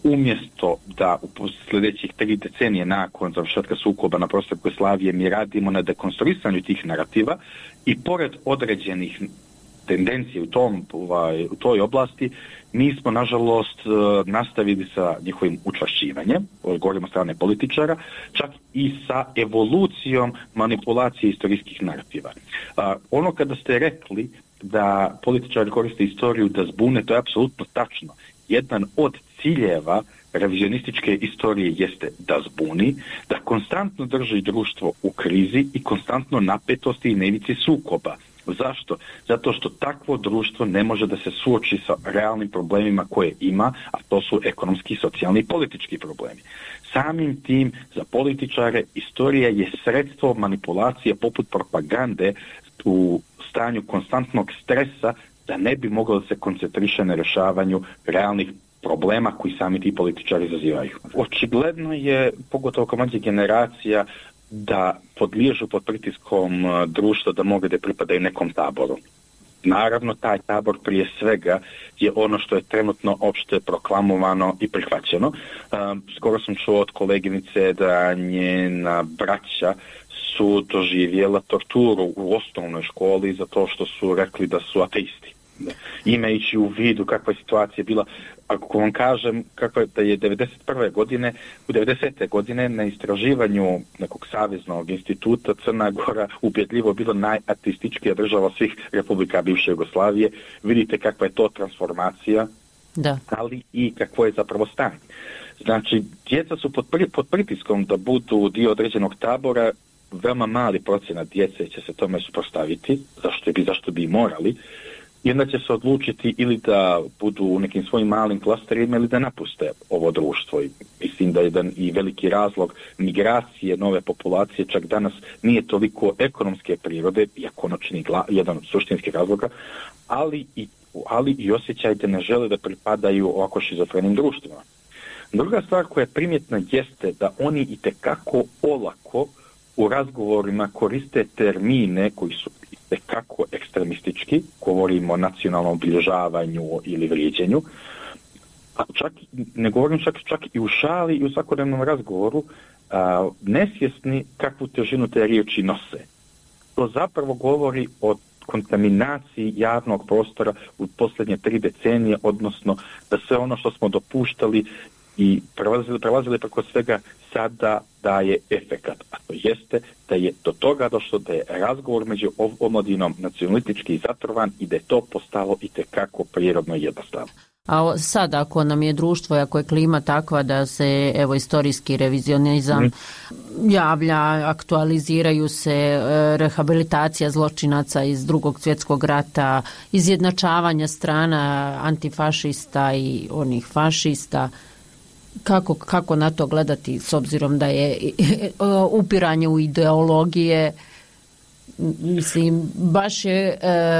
umjesto da u sljedećih 3 decenije nakon završetka sukoba na prostoru Jugoslavije mi radimo na dekonstruisanju tih narativa i pored određenih tendencije u toj oblasti, mi smo nažalost nastavili sa njihovim učvršćivanjem, govorimo strane političara, čak i sa evolucijom manipulacije istorijskih narativa. Ono kada ste rekli da političari koriste istoriju da zbune, to je apsolutno tačno. Jedan od ciljeva revizionističke istorije jeste da zbuni, da konstantno drži društvo u krizi i konstantno napetosti i nevici sukoba. Zašto? Zato što takvo društvo ne može da se suoči sa realnim problemima koje ima, a to su ekonomski, socijalni i politički problemi. Samim tim, za političare, istorija je sredstvo manipulacije poput propagande u stanju konstantnog stresa da ne bi moglo da se koncentriše na rješavanju realnih problema koji sami ti političari izazivaju. Očigledno je, pogotovo kao mlađa generacija, da podliježu pod pritiskom društva da mogu da pripadaju nekom taboru. Naravno, taj tabor prije svega je ono što je trenutno opšte proklamovano i prihvaćeno. Skoro sam čuo od koleginice da njena braća su doživjela torturu u osnovnoj školi zato što su rekli da su ateisti. Imajući u vidu kakva je situacija bila, ako vam kažem da je 90. godine na istraživanju nekog saveznog instituta Crna Gora ubjedljivo bilo najateističkija država svih republika bivše Jugoslavije, vidite kakva je to transformacija, da. Ali i kakvo je zapravo stanje. Znači, djeca su pod pritiskom da budu dio određenog tabora, veoma mali procenat djece će se tome suprotstaviti, zašto bi morali, i onda će se odlučiti ili da budu u nekim svojim malim klasterima ili da napuste ovo društvo. I mislim da je jedan i veliki razlog migracije nove populacije čak danas nije toliko ekonomske prirode, iako jedan od suštinskih razloga, ali i osjećaj da ne žele da pripadaju ovako šizofrenim društvima. Druga stvar koja je primjetna jeste da oni itekako olako u razgovorima koriste termine koji su itekako ekstremistički, govorimo o nacionalnom obilježavanju ili vrijeđenju, a ne govorim čak i u šali i u svakodnevnom razgovoru, nesvjesni kakvu težinu te riječi nose. To zapravo govori o kontaminaciji javnog prostora u posljednje 3 decenije, odnosno da sve ono što smo dopuštali i prelazili preko svega sada daje efekat, a to jeste da je do toga došlo da je razgovor među omladinom nacionalistički zatrovan i da je to postalo itekako prirodno jednostavno. A sad ako nam je društvo, ako je klima takva da se istorijski revizionizam javlja, aktualiziraju se, rehabilitacija zločinaca iz Drugog svjetskog rata, izjednačavanja strana antifašista i onih fašista, kako na to gledati s obzirom da je upiranje u ideologije, mislim, baš je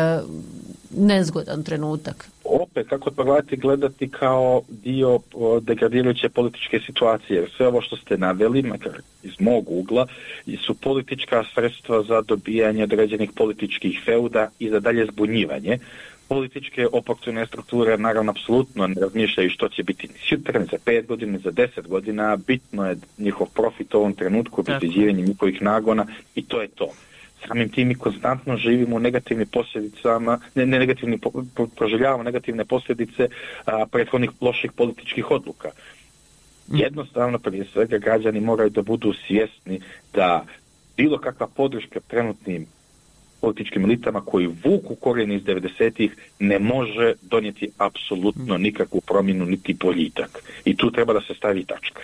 nezgodan trenutak. Opet, kako to gledati kao dio degradirajuće političke situacije, jer sve ovo što ste naveli, makar iz mog ugla, su politička sredstva za dobijanje određenih političkih feuda i za dalje zbunjivanje. Političke oportune strukture naravno apsolutno ne razmišljaju što će biti sutra, za 5 godina, za 10 godina, bitno je njihov profit u ovom trenutku, obezbeđivanje njihovih nagona i to je to. Samim tim mi konstantno živimo u negativnim posljedicama, proživljavamo negativne posljedice prethodnih loših političkih odluka. Jednostavno, prije svega, građani moraju da budu svjesni da bilo kakva podrška trenutnim političkim elitama koji vuku korijene iz 90-ih ne može donijeti apsolutno nikakvu promjenu niti boljitak. I tu treba da se stavi tačka.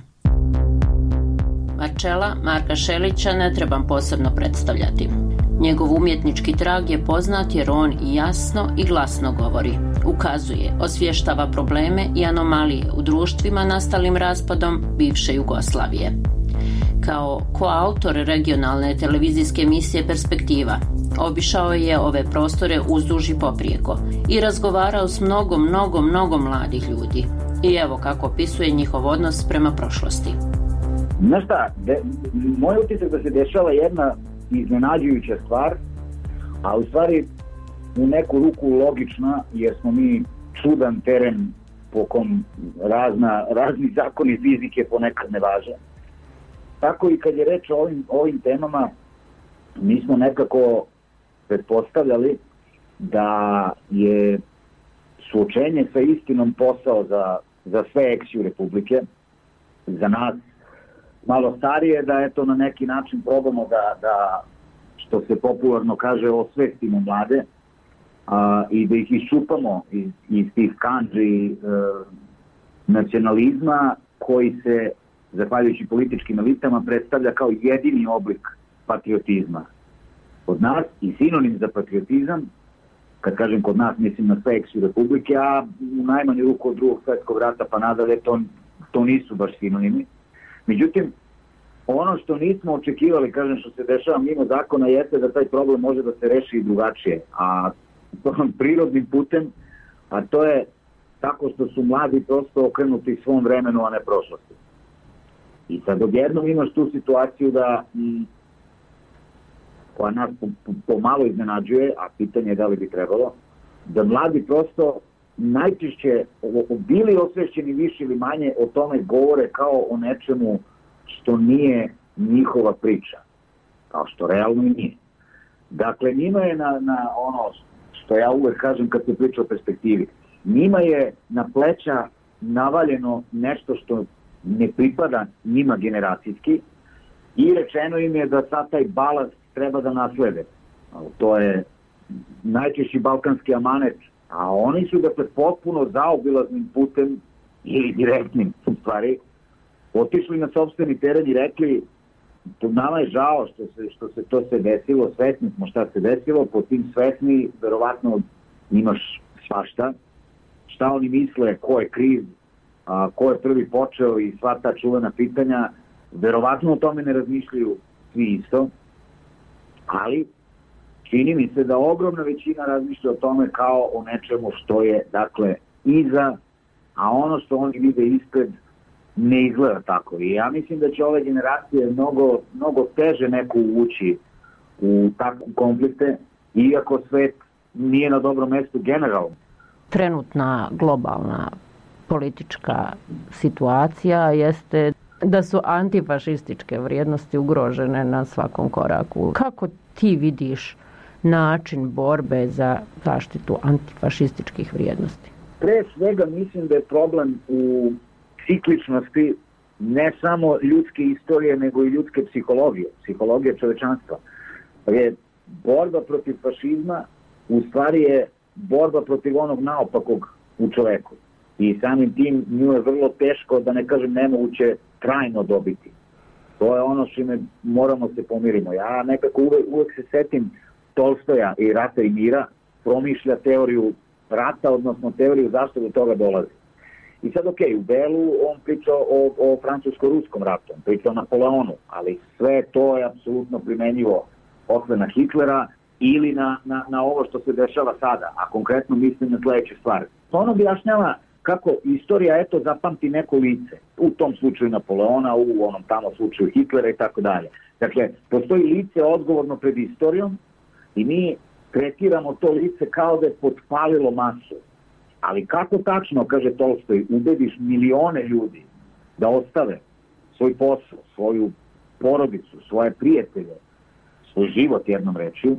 Marčela Marka Šelića ne trebam posebno predstavljati. Njegov umjetnički trag je poznat jer on i jasno i glasno govori. Ukazuje, osvještava probleme i anomalije u društvima nastalim raspadom bivše Jugoslavije. Kao koautor regionalne televizijske emisije Perspektiva, obišao je ove prostore uzduž i poprijeko i razgovarao s mnogo mladih ljudi. I evo kako opisuje njihov odnos prema prošlosti. Znaš šta, moj utisak da se dešava jedna iznenađujuća stvar, a u stvari u neku ruku logična, jer smo mi čudan teren po kom razni zakoni fizike ponekad ne važe. Tako i kad je reč o ovim temama, mi smo nekako pretpostavljali da je suočenje sa istinom posao za sve eksiju Republike, za nas malo starije, da eto na neki način probamo da što se popularno kaže, osvestimo mlade i da ih iščupamo iz tih kandži nacionalizma koji se, zahvaljujući političkim elitama, predstavlja kao jedini oblik patriotizma. Kod nas i sinonim za patriotizam, kad kažem kod nas, mislim na sve eksiju Republike, a u najmanju ruku od Drugog svjetskog rata pa nadalje to nisu baš sinonimi. Međutim, ono što nismo očekivali, kažem, što se dešava mimo zakona, jeste da taj problem može da se reši i drugačije, a prirodnim putem, a to je tako što su mladi prosto okrenuti svom vremenu, a ne prošlosti. I sad odjednom imaš tu situaciju koja nas pomalo iznenađuje, a pitanje je da li bi trebalo, da mladi prosto najčešće bili osvešćeni više ili manje o tome govore kao o nečemu što nije njihova priča, kao što realno i nije. Dakle, njima je na ono što ja uvek kažem kad se priča o perspektivi, njima je na pleća navaljeno nešto što ne pripada njima generacijski i rečeno im je da sad taj balast treba da naslede. To je najčešći balkanski amanet, a oni su dakle potpuno zaobilaznim putem ili direktnim u stvari otišli na sopstveni teren i rekli nama je žao što se to se desilo, svesni smo šta se desilo, po tim svesni verovatno imaš svašta, šta oni misle, ko je kriv, ko je prvi počeo i sva ta čuvena pitanja, verovatno o tome ne razmišljaju svi isto, ali čini mi se da ogromna većina razmišlja o tome kao o nečemu što je, dakle, iza, a ono što oni vide ispred ne izgleda tako. I ja mislim da će ove generacije mnogo teže neko uvući u takve konflikte, iako svet nije na dobrom mestu generalno. Trenutna globalna politička situacija jeste da su antifašističke vrijednosti ugrožene na svakom koraku. Kako ti vidiš način borbe za zaštitu antifašističkih vrijednosti? Pre svega mislim da je problem u cikličnosti ne samo ljudske istorije, nego i ljudske psihologije čovečanstva. Jer borba protiv fašizma u stvari je borba protiv onog naopakog u čoveku. I samim tim nju je vrlo teško, da ne kažem nemoguće, trajno dobiti. To je ono čime moramo se pomirimo. Ja nekako uvek se setim Tolstoja i Rata i mira, promišlja teoriju rata, odnosno teoriju zašto do toga dolazi. I sad, u Belu on priča o francusko-ruskom ratu, on priča o Napoleonu, ali sve to je apsolutno primenjivo posle na Hitlera ili na ovo što se dešava sada, a konkretno mislim na sledeće stvari. On objašnjava kako istorija, zapamti neko lice, u tom slučaju Napoleona, u onom tamo slučaju Hitlera i tako dalje. Dakle, postoji lice odgovorno pred istorijom i mi tretiramo to lice kao da je potpalilo masu. Ali kako tačno, kaže Tolstoj, ubediš milione ljudi da ostave svoj posao, svoju porodicu, svoje prijatelje, svoj život jednom rečju,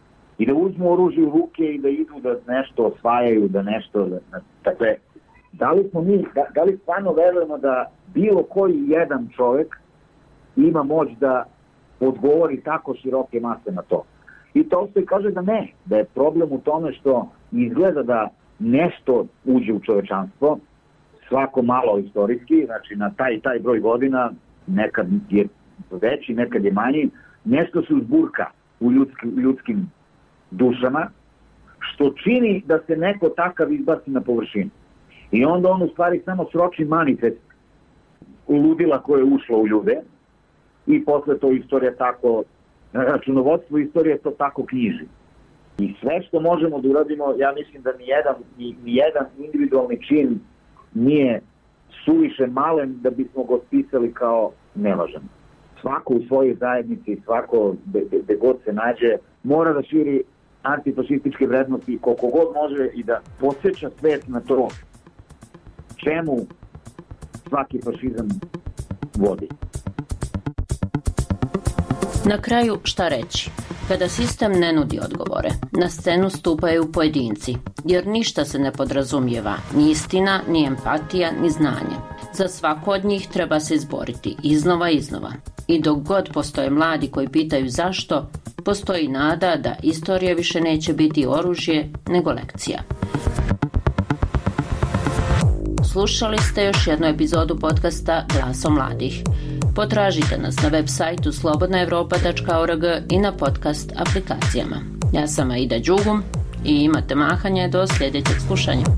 i da uzmu oružje u ruke i da idu da nešto osvajaju, da nešto... Dakle, da li stvarno verujemo da bilo koji jedan čovek ima moć da odgovori tako široke mase na to? I Tolstoj kaže da ne, da je problem u tome što izgleda da nešto uđe u čovečanstvo, svako malo istorijski, znači na taj broj godina, nekad je veći, nekad je manji, nešto se uzburka u ljudskim dušama, što čini da se neko takav izbaci na površinu. I onda on u stvari samo sroči manifest ludila koje je ušlo u ljude i posle to istorija tako, računovodstvo istorije to tako knjiži. I sve što možemo da uradimo, ja mislim da nijedan individualni čin nije suviše malen da bismo ga otpisali kao nevažan. Svako u svojoj zajednici, svako gde god se nađe, mora da širi antifašističke vrednosti koliko god može i da podsjeća svet na to čemu svaki fašizam vodi. Na kraju, šta reći? Kada sistem ne nudi odgovore, na scenu stupaju pojedinci, jer ništa se ne podrazumijeva, ni istina, ni empatija, ni znanje. Za svako od njih treba se izboriti iznova i iznova. I dok god postoje mladi koji pitaju zašto, postoji nada da istorija više neće biti oružje nego lekcija. Slušali ste još jednu epizodu podcasta Glasom mladih. Potražite nas na web sajtu slobodnaevropa.org i na podcast aplikacijama. Ja sam Aida Đugum i imate mahanje do sljedećeg slušanja.